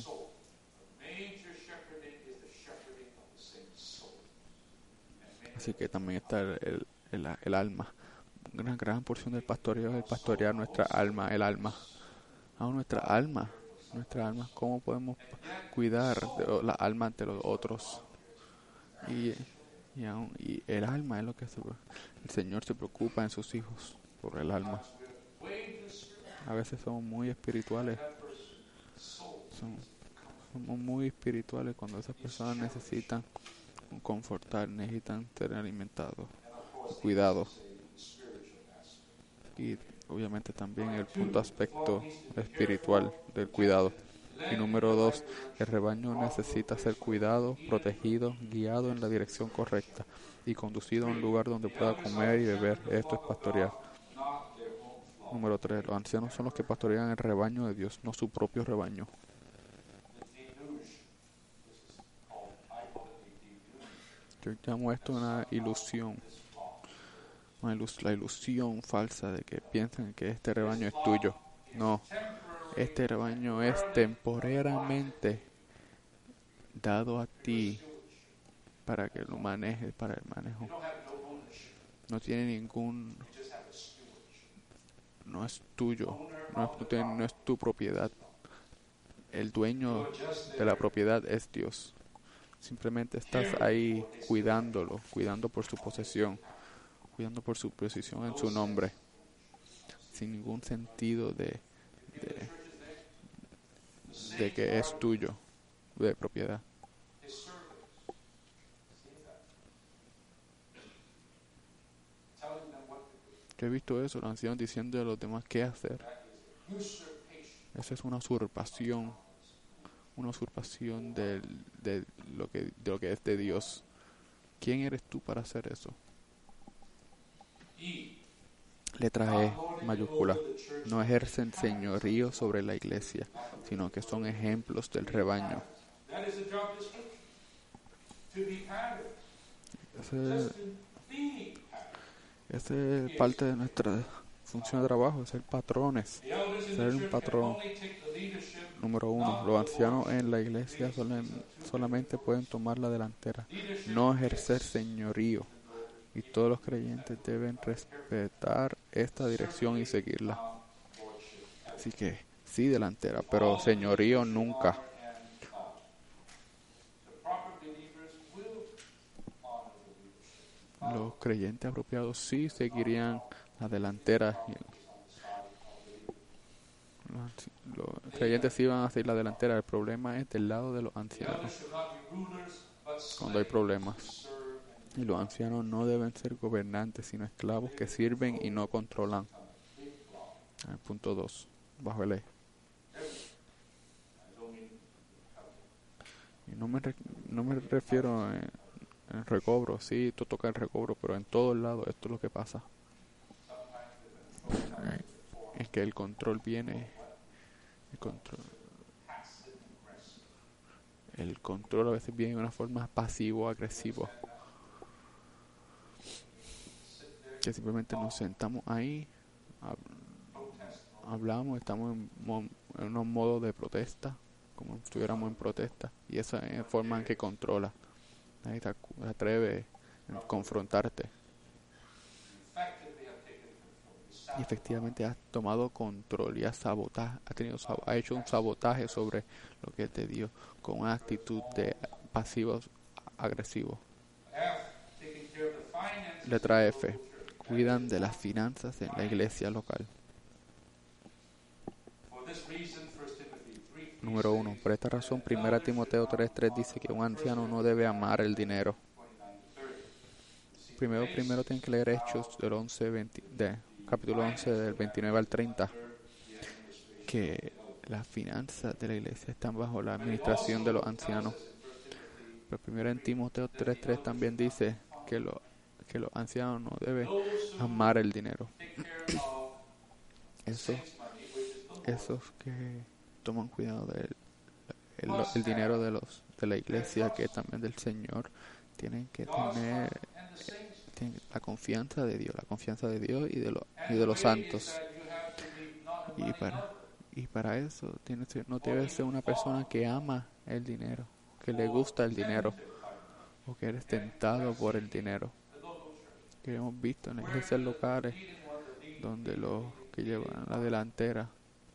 B: Así que también está el, el, el, el alma. Una gran, gran porción del pastoreo es el pastorear nuestra alma, el alma. Aún nuestra alma, nuestra alma, ¿cómo podemos cuidar de la alma ante los otros? Y, y, aún, y el alma es lo que se, el Señor se preocupa en sus hijos por el alma. A veces somos muy espirituales. Son, somos muy espirituales cuando esas personas necesitan confortar, necesitan ser alimentados, cuidados. Y obviamente también el punto aspecto espiritual del cuidado. Y número dos, el rebaño necesita ser cuidado, protegido, guiado en la dirección correcta y conducido a un lugar donde pueda comer y beber. Esto es pastorear. Número tres, los ancianos son los que pastorean el rebaño de Dios, no su propio rebaño. Yo llamo esto una ilusión. Una ilus- la ilusión falsa de que piensan que este rebaño es tuyo. No, este rebaño es temporariamente dado a ti para que lo manejes, para el manejo. No tiene ningún, no es tuyo, no es, no tiene- no es tu propiedad. El dueño de la propiedad es Dios. Simplemente estás ahí cuidándolo, cuidando por su posesión, cuidando por su posición en su nombre, sin ningún sentido de, de, de que es tuyo, de propiedad. Yo he visto eso, los ancianos diciendo a los demás qué hacer. Esa es una usurpación, una usurpación de, de, lo que, de lo que es de Dios. ¿Quién eres tú para hacer eso? Letra E mayúscula. No ejercen señorío sobre la iglesia, sino que son ejemplos del rebaño. Ese, ese es parte de nuestra función de trabajo, ser patrones, ser un patrón. Número uno, los ancianos en la iglesia solen, solamente pueden tomar la delantera, no ejercer señorío, y todos los creyentes deben respetar esta dirección y seguirla. Así que sí delantera, pero señorío nunca. Los creyentes apropiados sí seguirían la delantera. Los, los creyentes sí van a seguir la delantera. El problema es del lado de los ancianos. Cuando hay problemas. Y los ancianos no deben ser gobernantes, sino esclavos que sirven y no controlan. El punto dos, bajo el E. Y no me, re, no me refiero en, en recobro, sí, esto toca el recobro, pero en todos lados esto es lo que pasa. Es que el control viene, el control, el control a veces viene de una forma pasivo-agresivo. Que simplemente nos sentamos ahí, hablamos, estamos en, en unos modos de protesta, como si estuviéramos en protesta, y esa es la forma en que controla. Nadie te atreve a confrontarte. Y efectivamente has tomado control y has sabotado, has tenido, ha hecho un sabotaje sobre lo que te dio con una actitud de pasivos agresivos. Letra F. Cuidan de las finanzas en la iglesia local. Número uno. Por esta razón, primera Timoteo tres tres dice que un anciano no debe amar el dinero. Primero, primero tienen que leer Hechos del once, veinte, de, capítulo once del veintinueve al treinta, que las finanzas de la iglesia están bajo la administración de los ancianos. Pero primero en Timoteo tres tres también dice que, lo, que los ancianos no deben amar el dinero. Esos, esos que toman cuidado del el, el dinero de los de la iglesia, que es también del Señor, tienen que tener tienen la confianza de Dios, la confianza de Dios y de, lo, y de los santos. Y para, y para eso tiene, no debe ser una persona que ama el dinero, que le gusta el dinero, o que eres tentado por el dinero. Que hemos visto en las iglesias locales, donde los que llevan la delantera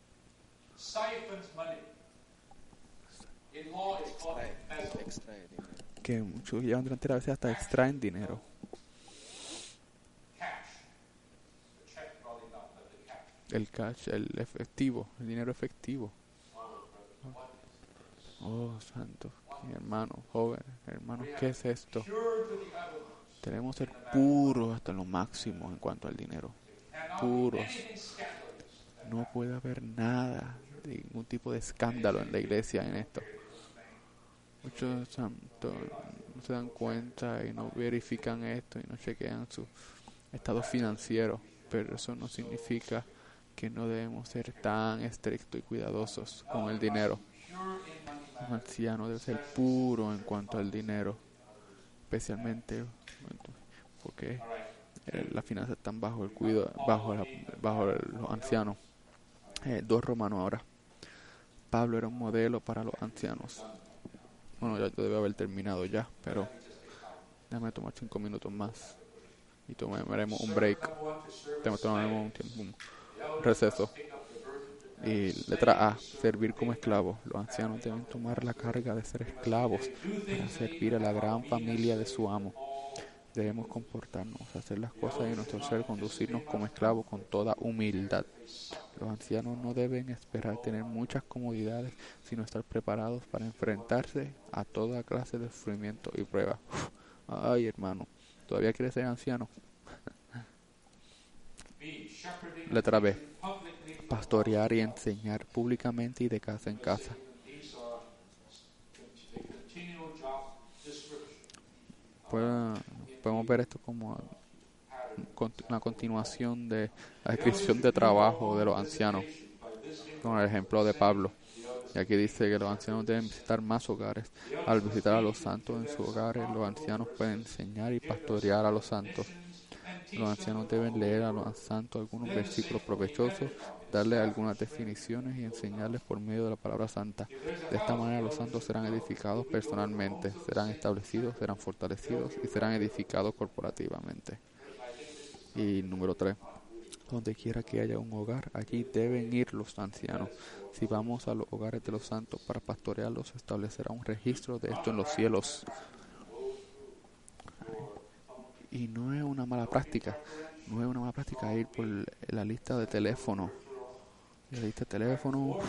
B: que muchos llevan delantera a veces hasta extraen dinero. El cash, el efectivo, el dinero efectivo. Oh, santo, mi hermano, joven, hermano, ¿qué es esto? Debemos ser puros hasta lo máximo en cuanto al dinero. Puros. No puede haber nada, ningún tipo de escándalo en la iglesia en esto. Muchos santos no se dan cuenta y no verifican esto y no chequean su estado financiero, pero eso no significa que no debemos ser tan estrictos y cuidadosos con el dinero. Un anciano debe ser puro en cuanto al dinero, especialmente porque eh, las finanzas están bajo el cuidado, bajo, la, bajo el, los ancianos. Eh, dos Romanos ahora. Pablo era un modelo para los ancianos. Bueno, ya yo debe haber terminado ya, pero déjame tomar cinco minutos más y tomaremos un break. Tomaremos un tiempo, un receso. Y letra A, servir como esclavos. Los ancianos deben tomar la carga de ser esclavos para servir a la gran familia de su amo. Debemos comportarnos, hacer las cosas en nuestro ser, conducirnos como esclavos con toda humildad. Los ancianos no deben esperar tener muchas comodidades, sino estar preparados para enfrentarse a toda clase de sufrimiento y prueba. Ay, hermano, ¿todavía quieres ser anciano? Letra B. Pastorear y enseñar públicamente y de casa en casa. Podemos ver esto como una continuación de la descripción de trabajo de los ancianos, con el ejemplo de Pablo. Y aquí dice que los ancianos deben visitar más hogares. Al visitar a los santos en sus hogares, los ancianos pueden enseñar y pastorear a los santos. Los ancianos deben leer a los santos algunos versículos provechosos, darles algunas definiciones y enseñarles por medio de la palabra santa. De esta manera los santos serán edificados personalmente, serán establecidos, serán fortalecidos y serán edificados corporativamente. Y número tres. Donde quiera que haya un hogar, allí deben ir los ancianos. Si vamos a los hogares de los santos para pastorearlos, se establecerá un registro de esto en los cielos. Y no es una mala práctica, no es una mala práctica ir por la lista de teléfono. La lista de teléfono,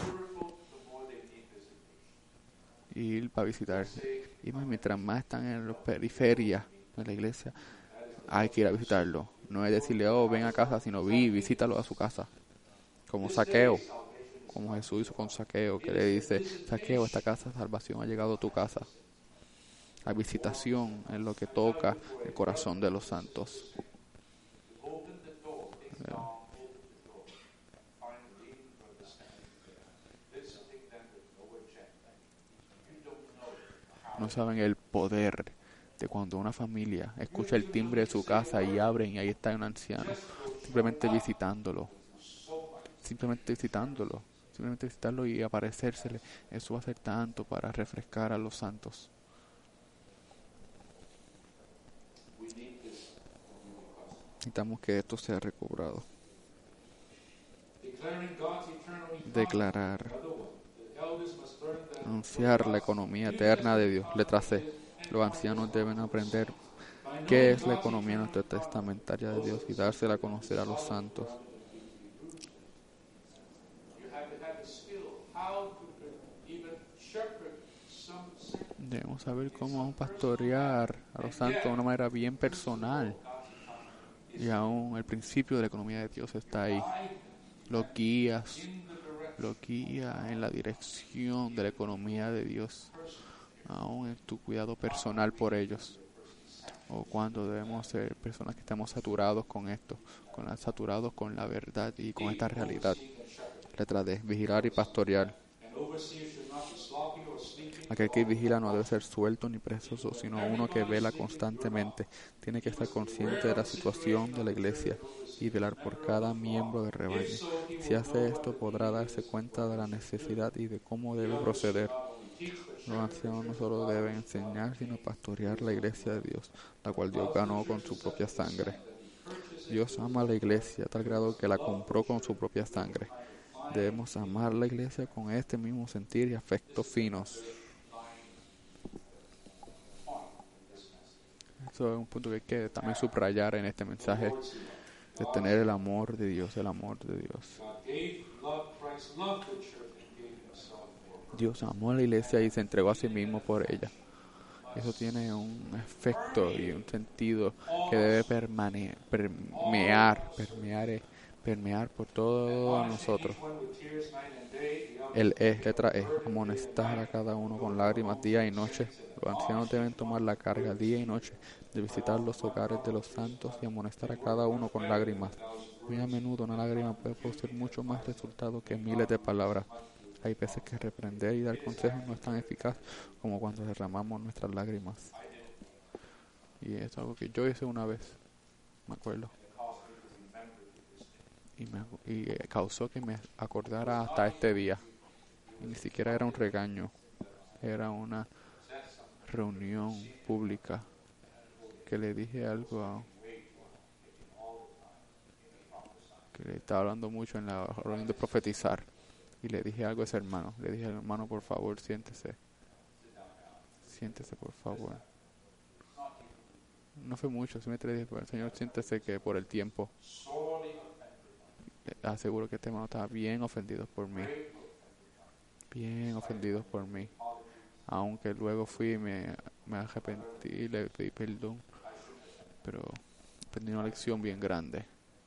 B: y ir para visitar. Y mientras más están en las periferias de la iglesia, hay que ir a visitarlo. No es decirle, oh, ven a casa, sino vi, visítalo a su casa. Como Saqueo, como Jesús hizo con Saqueo, que le dice, Saqueo, esta casa de salvación ha llegado a tu casa. La visitación es lo que toca el corazón de los santos. No saben el poder de cuando una familia escucha el timbre de su casa y abren y ahí está un anciano, simplemente visitándolo, simplemente visitándolo, simplemente visitarlo y aparecérsele. Eso va a ser tanto para refrescar a los santos. Necesitamos que esto sea recobrado. Declarar, anunciar la economía eterna de Dios. Letra C. Los ancianos deben aprender qué es la economía neotestamentaria de Dios y dársela a conocer a los santos. Debemos saber cómo pastorear a los santos de una manera bien personal. Y aún el principio de la economía de Dios está ahí. Los guías, los guía en la dirección de la economía de Dios, aún en tu cuidado personal por ellos. O cuando debemos ser personas que estamos saturados con esto, con la, saturados con la verdad y con esta realidad. Letra D. Vigilar y pastorear. Aquel que vigila no debe ser suelto ni perezoso, sino uno que vela constantemente. Tiene que estar consciente de la situación de la iglesia y velar por cada miembro del rebaño. Si hace esto, podrá darse cuenta de la necesidad y de cómo debe proceder. Los ancianos no solo deben enseñar, sino pastorear la iglesia de Dios, la cual Dios ganó con su propia sangre. Dios ama a la iglesia a tal grado que la compró con su propia sangre. Debemos amar la iglesia con este mismo sentir y afectos finos. Eso es un punto que hay que también subrayar en este mensaje, de tener el amor de Dios, el amor de Dios. Dios amó a la iglesia y se entregó a sí mismo por ella. Eso tiene un efecto y un sentido que debe permane- permear, permear, permear por todos nosotros. El E, letra E, amonestar a cada uno con lágrimas día y noche. Los ancianos deben tomar la carga día y noche de visitar los hogares de los santos y amonestar a cada uno con lágrimas. Muy a menudo una lágrima puede producir mucho más resultado que miles de palabras. Hay veces que reprender y dar consejos no es tan eficaz como cuando derramamos nuestras lágrimas. Y es algo que yo hice una vez, me acuerdo. Y, me, y causó que me acordara hasta este día. Y ni siquiera era un regaño, era una reunión pública que le dije algo a, que le estaba hablando mucho en la reunión de profetizar. Y le dije algo a ese hermano. Le dije, hermano, por favor, siéntese. Siéntese, por favor. No fue mucho, simplemente le dije, Señor, siéntese que por el tiempo. Le aseguro que este hermano estaba bien ofendido por mí. Bien ofendido por mí. Aunque luego fui y me, me arrepentí y le pedí perdón. Pero aprendí una lección bien grande.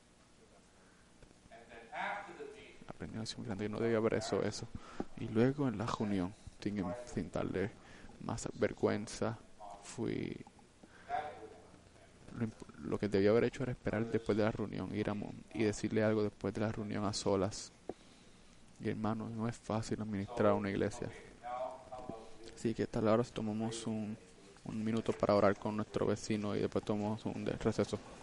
B: Aprendí una lección grande y no debía haber hecho eso. Y luego en la reunión, sin, sin darle más vergüenza, fui lo, imp- lo que debió haber hecho era esperar después de la reunión, ir a Mo- y decirle algo después de la reunión a solas. Y hermano, no es fácil administrar una iglesia. Así que tal hora tomamos un, un minuto para orar con nuestro vecino y después tomamos un de- receso.